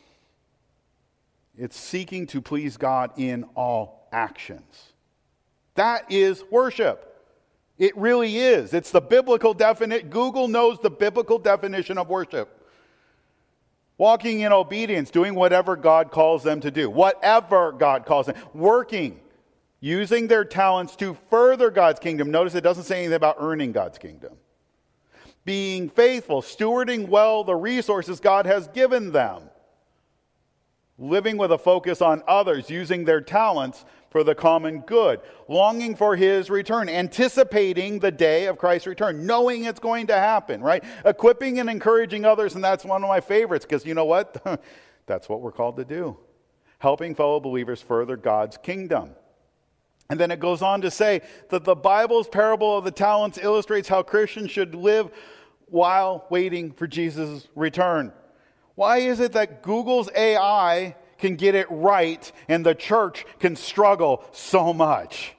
[SPEAKER 1] it's seeking to please God in all actions. That is worship. It really is. It's the biblical definition. Google knows the biblical definition of worship. Walking in obedience, doing whatever God calls them to do. Whatever God calls them. Working, using their talents to further God's kingdom. Notice it doesn't say anything about earning God's kingdom. Being faithful, stewarding well the resources God has given them. Living with a focus on others, using their talents for the common good, longing for his return, anticipating the day of Christ's return, knowing it's going to happen, right? Equipping and encouraging others, and that's one of my favorites, because you know what? That's what we're called to do. Helping fellow believers further God's kingdom. And then it goes on to say that the Bible's parable of the talents illustrates how Christians should live while waiting for Jesus' return. Why is it that Google's AI can get it right and the church can struggle so much?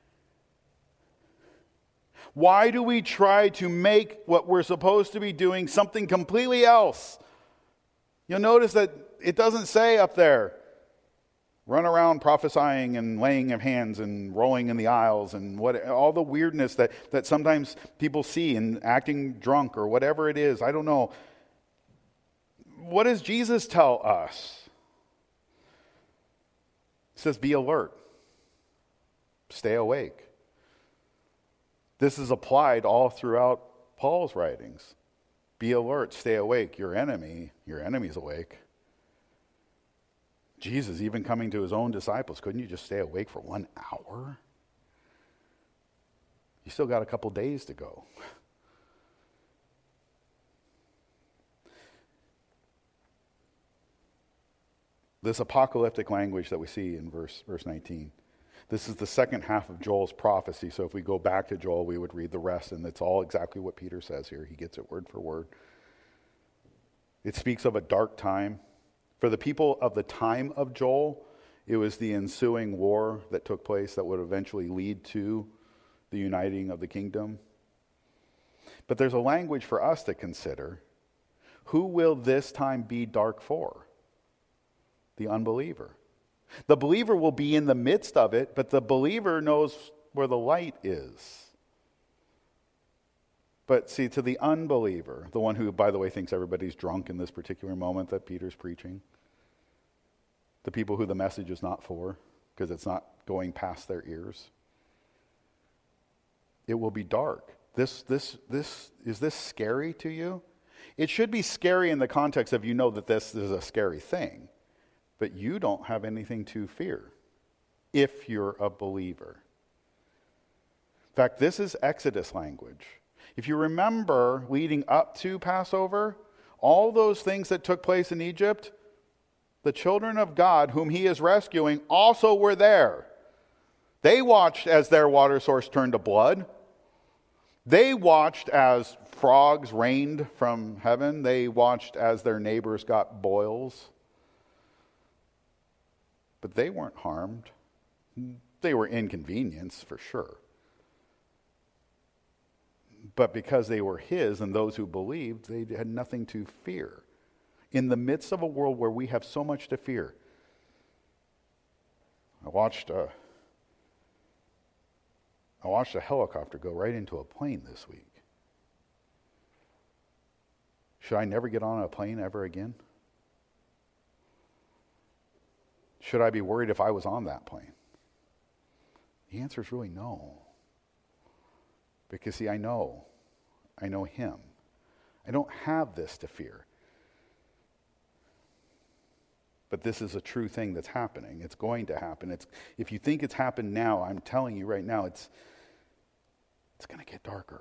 [SPEAKER 1] Why do we try to make what we're supposed to be doing something completely else? You'll notice that it doesn't say up there, run around prophesying and laying of hands and rolling in the aisles and all the weirdness that sometimes people see and acting drunk or whatever it is. I don't know. What does Jesus tell us? He says, be alert. Stay awake. This is applied all throughout Paul's writings. Be alert, stay awake. Your enemy's awake. Jesus, even coming to his own disciples, couldn't you just stay awake for 1 hour? You still got a couple days to go. This apocalyptic language that we see in verse 19. This is the second half of Joel's prophecy. So if we go back to Joel, we would read the rest, and it's all exactly what Peter says here. He gets it word for word. It speaks of a dark time. For the people of the time of Joel, it was the ensuing war that took place that would eventually lead to the uniting of the kingdom. But there's a language for us to consider. Who will this time be dark for? The unbeliever. The believer will be in the midst of it, but the believer knows where the light is. But see, to the unbeliever, the one who, by the way, thinks everybody's drunk in this particular moment that Peter's preaching, the people who the message is not for, because it's not going past their ears, it will be dark. Is this scary to you? It should be scary in the context of you know that this is a scary thing. But you don't have anything to fear if you're a believer. In fact, this is Exodus language. If you remember leading up to Passover, all those things that took place in Egypt, the children of God whom he is rescuing also were there. They watched as their water source turned to blood. They watched as frogs rained from heaven. They watched as their neighbors got boils. But they weren't harmed. They were inconvenienced for sure. But because they were his and those who believed, they had nothing to fear. In the midst of a world where we have so much to fear. I watched a helicopter go right into a plane this week. Should I never get on a plane ever again? Should I be worried if I was on that plane? The answer is really no. Because see, I know him. I don't have this to fear. But this is a true thing that's happening. It's going to happen. If you think it's happened now, I'm telling you right now, it's going to get darker.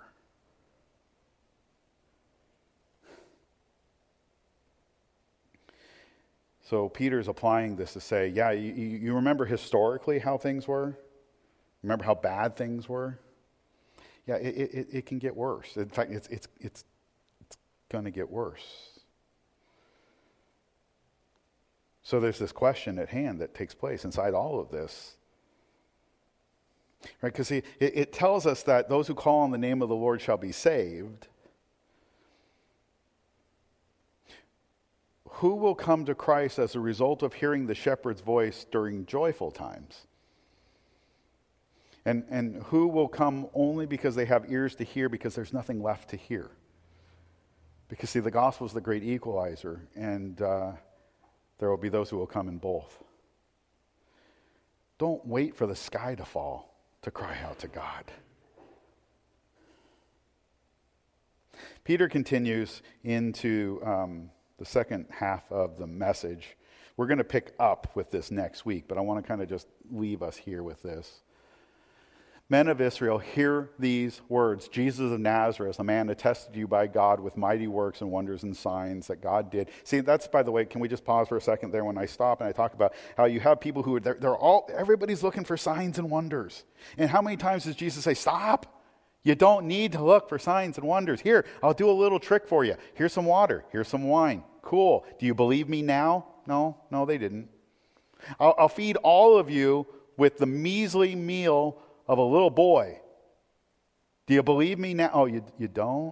[SPEAKER 1] So Peter's applying this to say, yeah, you remember historically how things were? Remember how bad things were? Yeah, it can get worse. In fact, it's going to get worse. So there's this question at hand that takes place inside all of this. Right? Because it tells us that those who call on the name of the Lord shall be saved. Who will come to Christ as a result of hearing the shepherd's voice during joyful times? And who will come only because they have ears to hear, because there's nothing left to hear? Because, see, the gospel is the great equalizer, and there will be those who will come in both. Don't wait for the sky to fall to cry out to God. Peter continues into the second half of the message. We're going to pick up with this next week, but I want to kind of just leave us here with this. Men of Israel, hear these words. Jesus of Nazareth, a man attested to you by God with mighty works and wonders and signs that God did. See, that's, by the way, can we just pause for a second there when I stop and I talk about how you have people who everybody's looking for signs and wonders. And how many times does Jesus say, stop? You don't need to look for signs and wonders. Here, I'll do a little trick for you. Here's some water. Here's some wine. Cool. Do you believe me now? No, they didn't. I'll feed all of you with the measly meal of a little boy. Do you believe me now? Oh, you don't?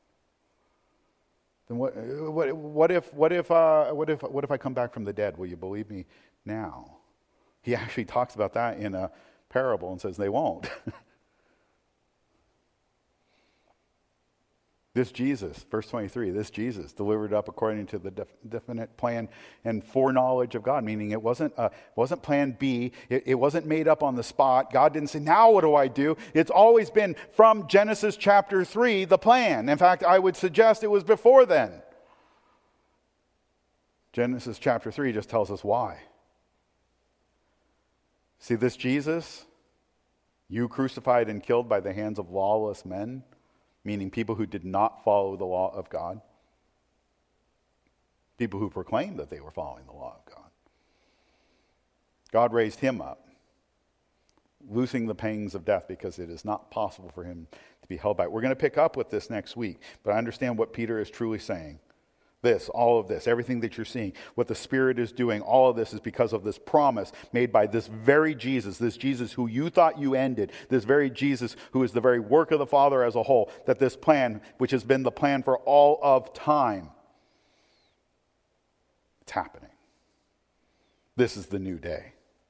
[SPEAKER 1] Then what if I come back from the dead? Will you believe me now? He actually talks about that in a parable and says they won't. This Jesus, verse 23, this Jesus delivered up according to the definite plan and foreknowledge of God, meaning it wasn't plan B. It wasn't made up on the spot. God didn't say, now what do I do? It's always been from Genesis chapter 3, the plan. In fact, I would suggest it was before then. Genesis chapter 3 just tells us why. See, this Jesus, you crucified and killed by the hands of lawless men, meaning people who did not follow the law of God. People who proclaimed that they were following the law of God. God raised him up, loosing the pangs of death because it is not possible for him to be held back. We're going to pick up with this next week, but I understand what Peter is truly saying. All of this, everything that you're seeing, what the Spirit is doing, all of this is because of this promise made by this very Jesus, this Jesus who you thought you ended, this very Jesus who is the very work of the Father as a whole, that this plan, which has been the plan for all of time, it's happening. This is the new day.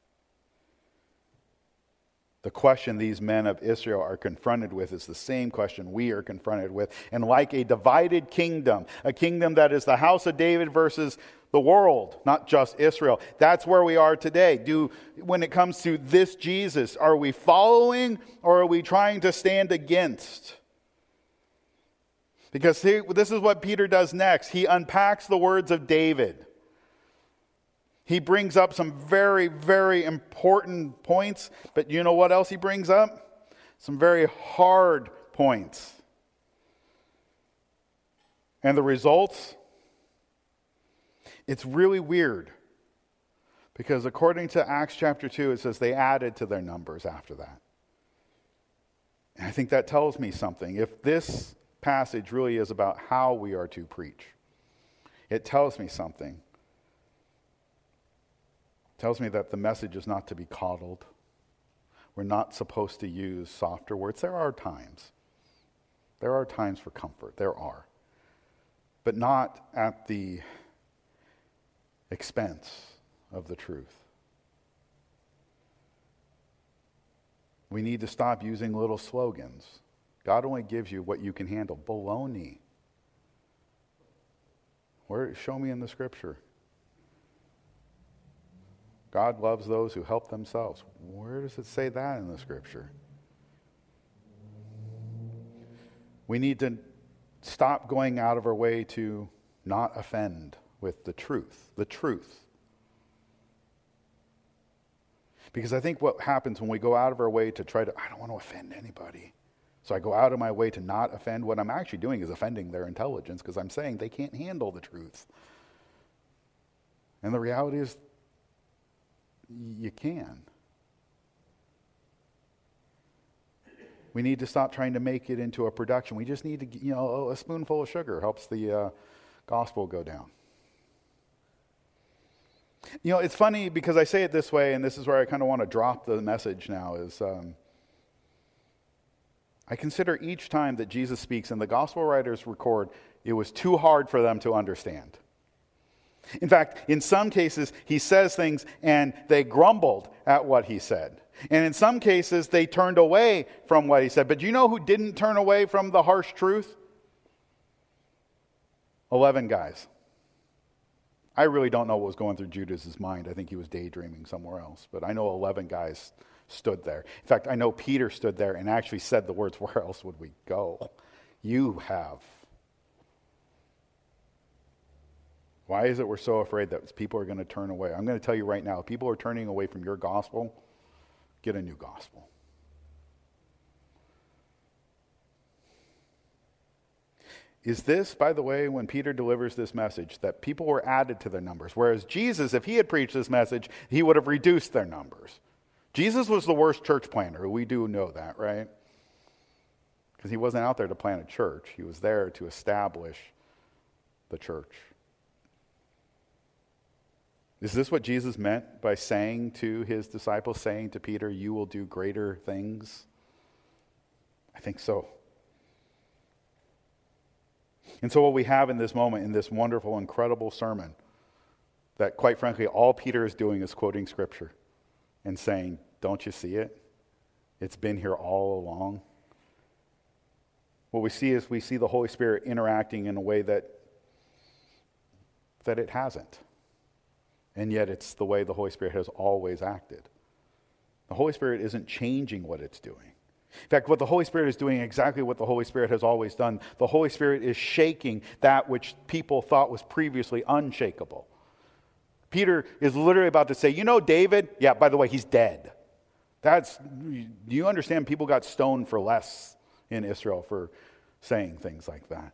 [SPEAKER 1] The question these men of Israel are confronted with is the same question we are confronted with. And like a divided kingdom, a kingdom that is the house of David versus the world, not just Israel. That's where we are today. When it comes to this Jesus, are we following or are we trying to stand against? Because this is what Peter does next. He unpacks the words of David. He brings up some very, very important points, but you know what else he brings up? Some very hard points. And the results? It's really weird. Because according to Acts chapter 2, it says they added to their numbers after that. And I think that tells me something. If this passage really is about how we are to preach, it tells me something. Tells me that the message is not to be coddled. We're not supposed to use softer words. There are times. There are times for comfort. There are. But not at the expense of the truth. We need to stop using little slogans. God only gives you what you can handle. Baloney. Show me in the scripture. God loves those who help themselves. Where does it say that in the scripture? We need to stop going out of our way to not offend with the truth. The truth. Because I think what happens when we go out of our way to try to, I don't want to offend anybody. So I go out of my way to not offend. What I'm actually doing is offending their intelligence because I'm saying they can't handle the truth. And the reality is, you can. We need to stop trying to make it into a production. We just need to, a spoonful of sugar helps the gospel go down. It's funny because I say it this way, and this is where I kind of want to drop the message now, is I consider each time that Jesus speaks, and the gospel writers record, it was too hard for them to understand. In fact, in some cases, he says things and they grumbled at what he said. And in some cases, they turned away from what he said. But do you know who didn't turn away from the harsh truth? 11 guys. I really don't know what was going through Judas's mind. I think he was daydreaming somewhere else. But I know 11 guys stood there. In fact, I know Peter stood there and actually said the words, "Where else would we go? You have." Why is it we're so afraid that people are going to turn away? I'm going to tell you right now, if people are turning away from your gospel, get a new gospel. Is this, by the way, when Peter delivers this message, that people were added to their numbers? Whereas Jesus, if he had preached this message, he would have reduced their numbers. Jesus was the worst church planter. We do know that, right? Because he wasn't out there to plant a church. He was there to establish the church. Is this what Jesus meant by saying to his disciples, saying to Peter, "You will do greater things"? I think so. And so what we have in this moment, in this wonderful, incredible sermon, that quite frankly, all Peter is doing is quoting Scripture and saying, "Don't you see it? It's been here all along." What we see is we see the Holy Spirit interacting in a way that it hasn't. And yet it's the way the Holy Spirit has always acted. The Holy Spirit isn't changing what it's doing. In fact, what the Holy Spirit is doing exactly what the Holy Spirit has always done. The Holy Spirit is shaking that which people thought was previously unshakable. Peter is literally about to say, David? Yeah, by the way, he's dead. Do you understand people got stoned for less in Israel for saying things like that?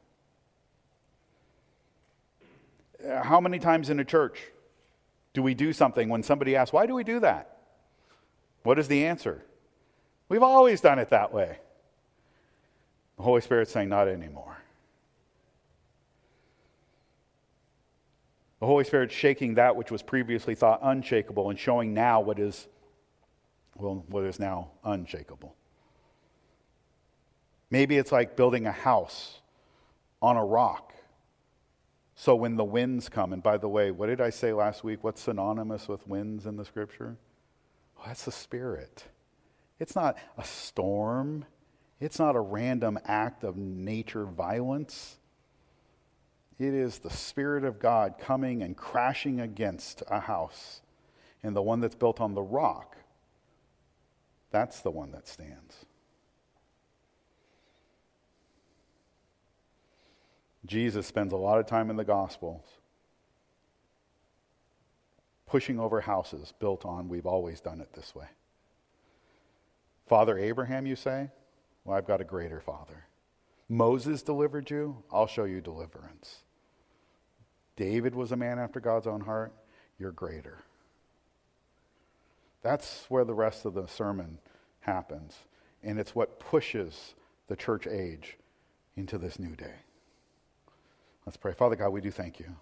[SPEAKER 1] How many times in a church do we do something when somebody asks, "Why do we do that?" What is the answer? We've always done it that way. The Holy Spirit's saying, not anymore. The Holy Spirit's shaking that which was previously thought unshakable and showing now what is now unshakable. Maybe it's like building a house on a rock. So when the winds come, and by the way, what did I say last week? What's synonymous with winds in the Scripture? Oh, that's the Spirit. It's not a storm. It's not a random act of nature violence. It is the Spirit of God coming and crashing against a house. And the one that's built on the rock, that's the one that stands. Jesus spends a lot of time in the Gospels pushing over houses built on, "We've always done it this way." Father Abraham, you say? Well, I've got a greater father. Moses delivered you? I'll show you deliverance. David was a man after God's own heart? You're greater. That's where the rest of the sermon happens. And it's what pushes the church age into this new day. Let's pray. Father God, we do thank you.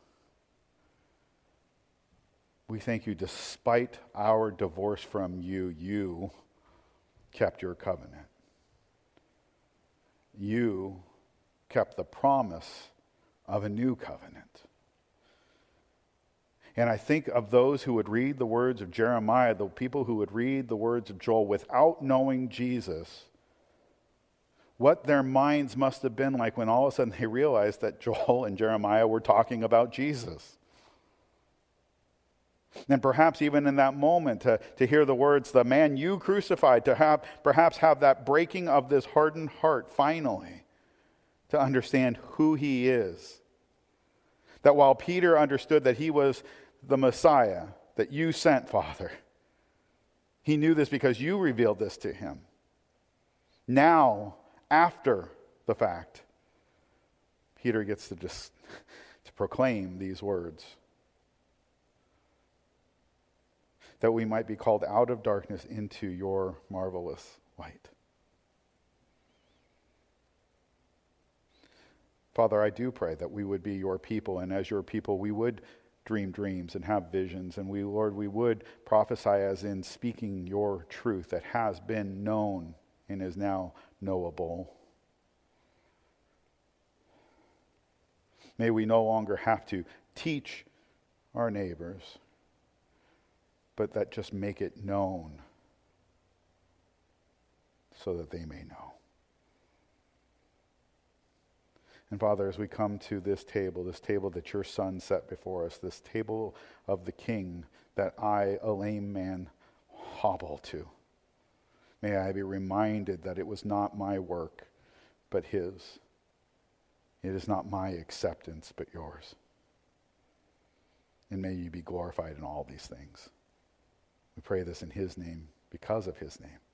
[SPEAKER 1] We thank you, despite our divorce from you, you kept your covenant. You kept the promise of a new covenant. And I think of those who would read the words of Jeremiah, the people who would read the words of Joel without knowing Jesus, what their minds must have been like when all of a sudden they realized that Joel and Jeremiah were talking about Jesus. And perhaps even in that moment to hear the words, "the man you crucified," to perhaps have that breaking of this hardened heart finally, to understand who he is. That while Peter understood that he was the Messiah that you sent, Father, He knew this because you revealed this to him. Now, after the fact, Peter gets to proclaim these words. That we might be called out of darkness into your marvelous light. Father, I do pray that we would be your people, and as your people we would dream dreams and have visions, and we, Lord, we would prophesy as in speaking your truth that has been known and is now knowable. May we no longer have to teach our neighbors, but that just make it known so that they may know. And Father, as we come to this table that your Son set before us, this table of the King that I, a lame man, hobble to, may I be reminded that it was not my work, but his. It is not my acceptance, but yours. And may you be glorified in all these things. We pray this in his name, because of his name.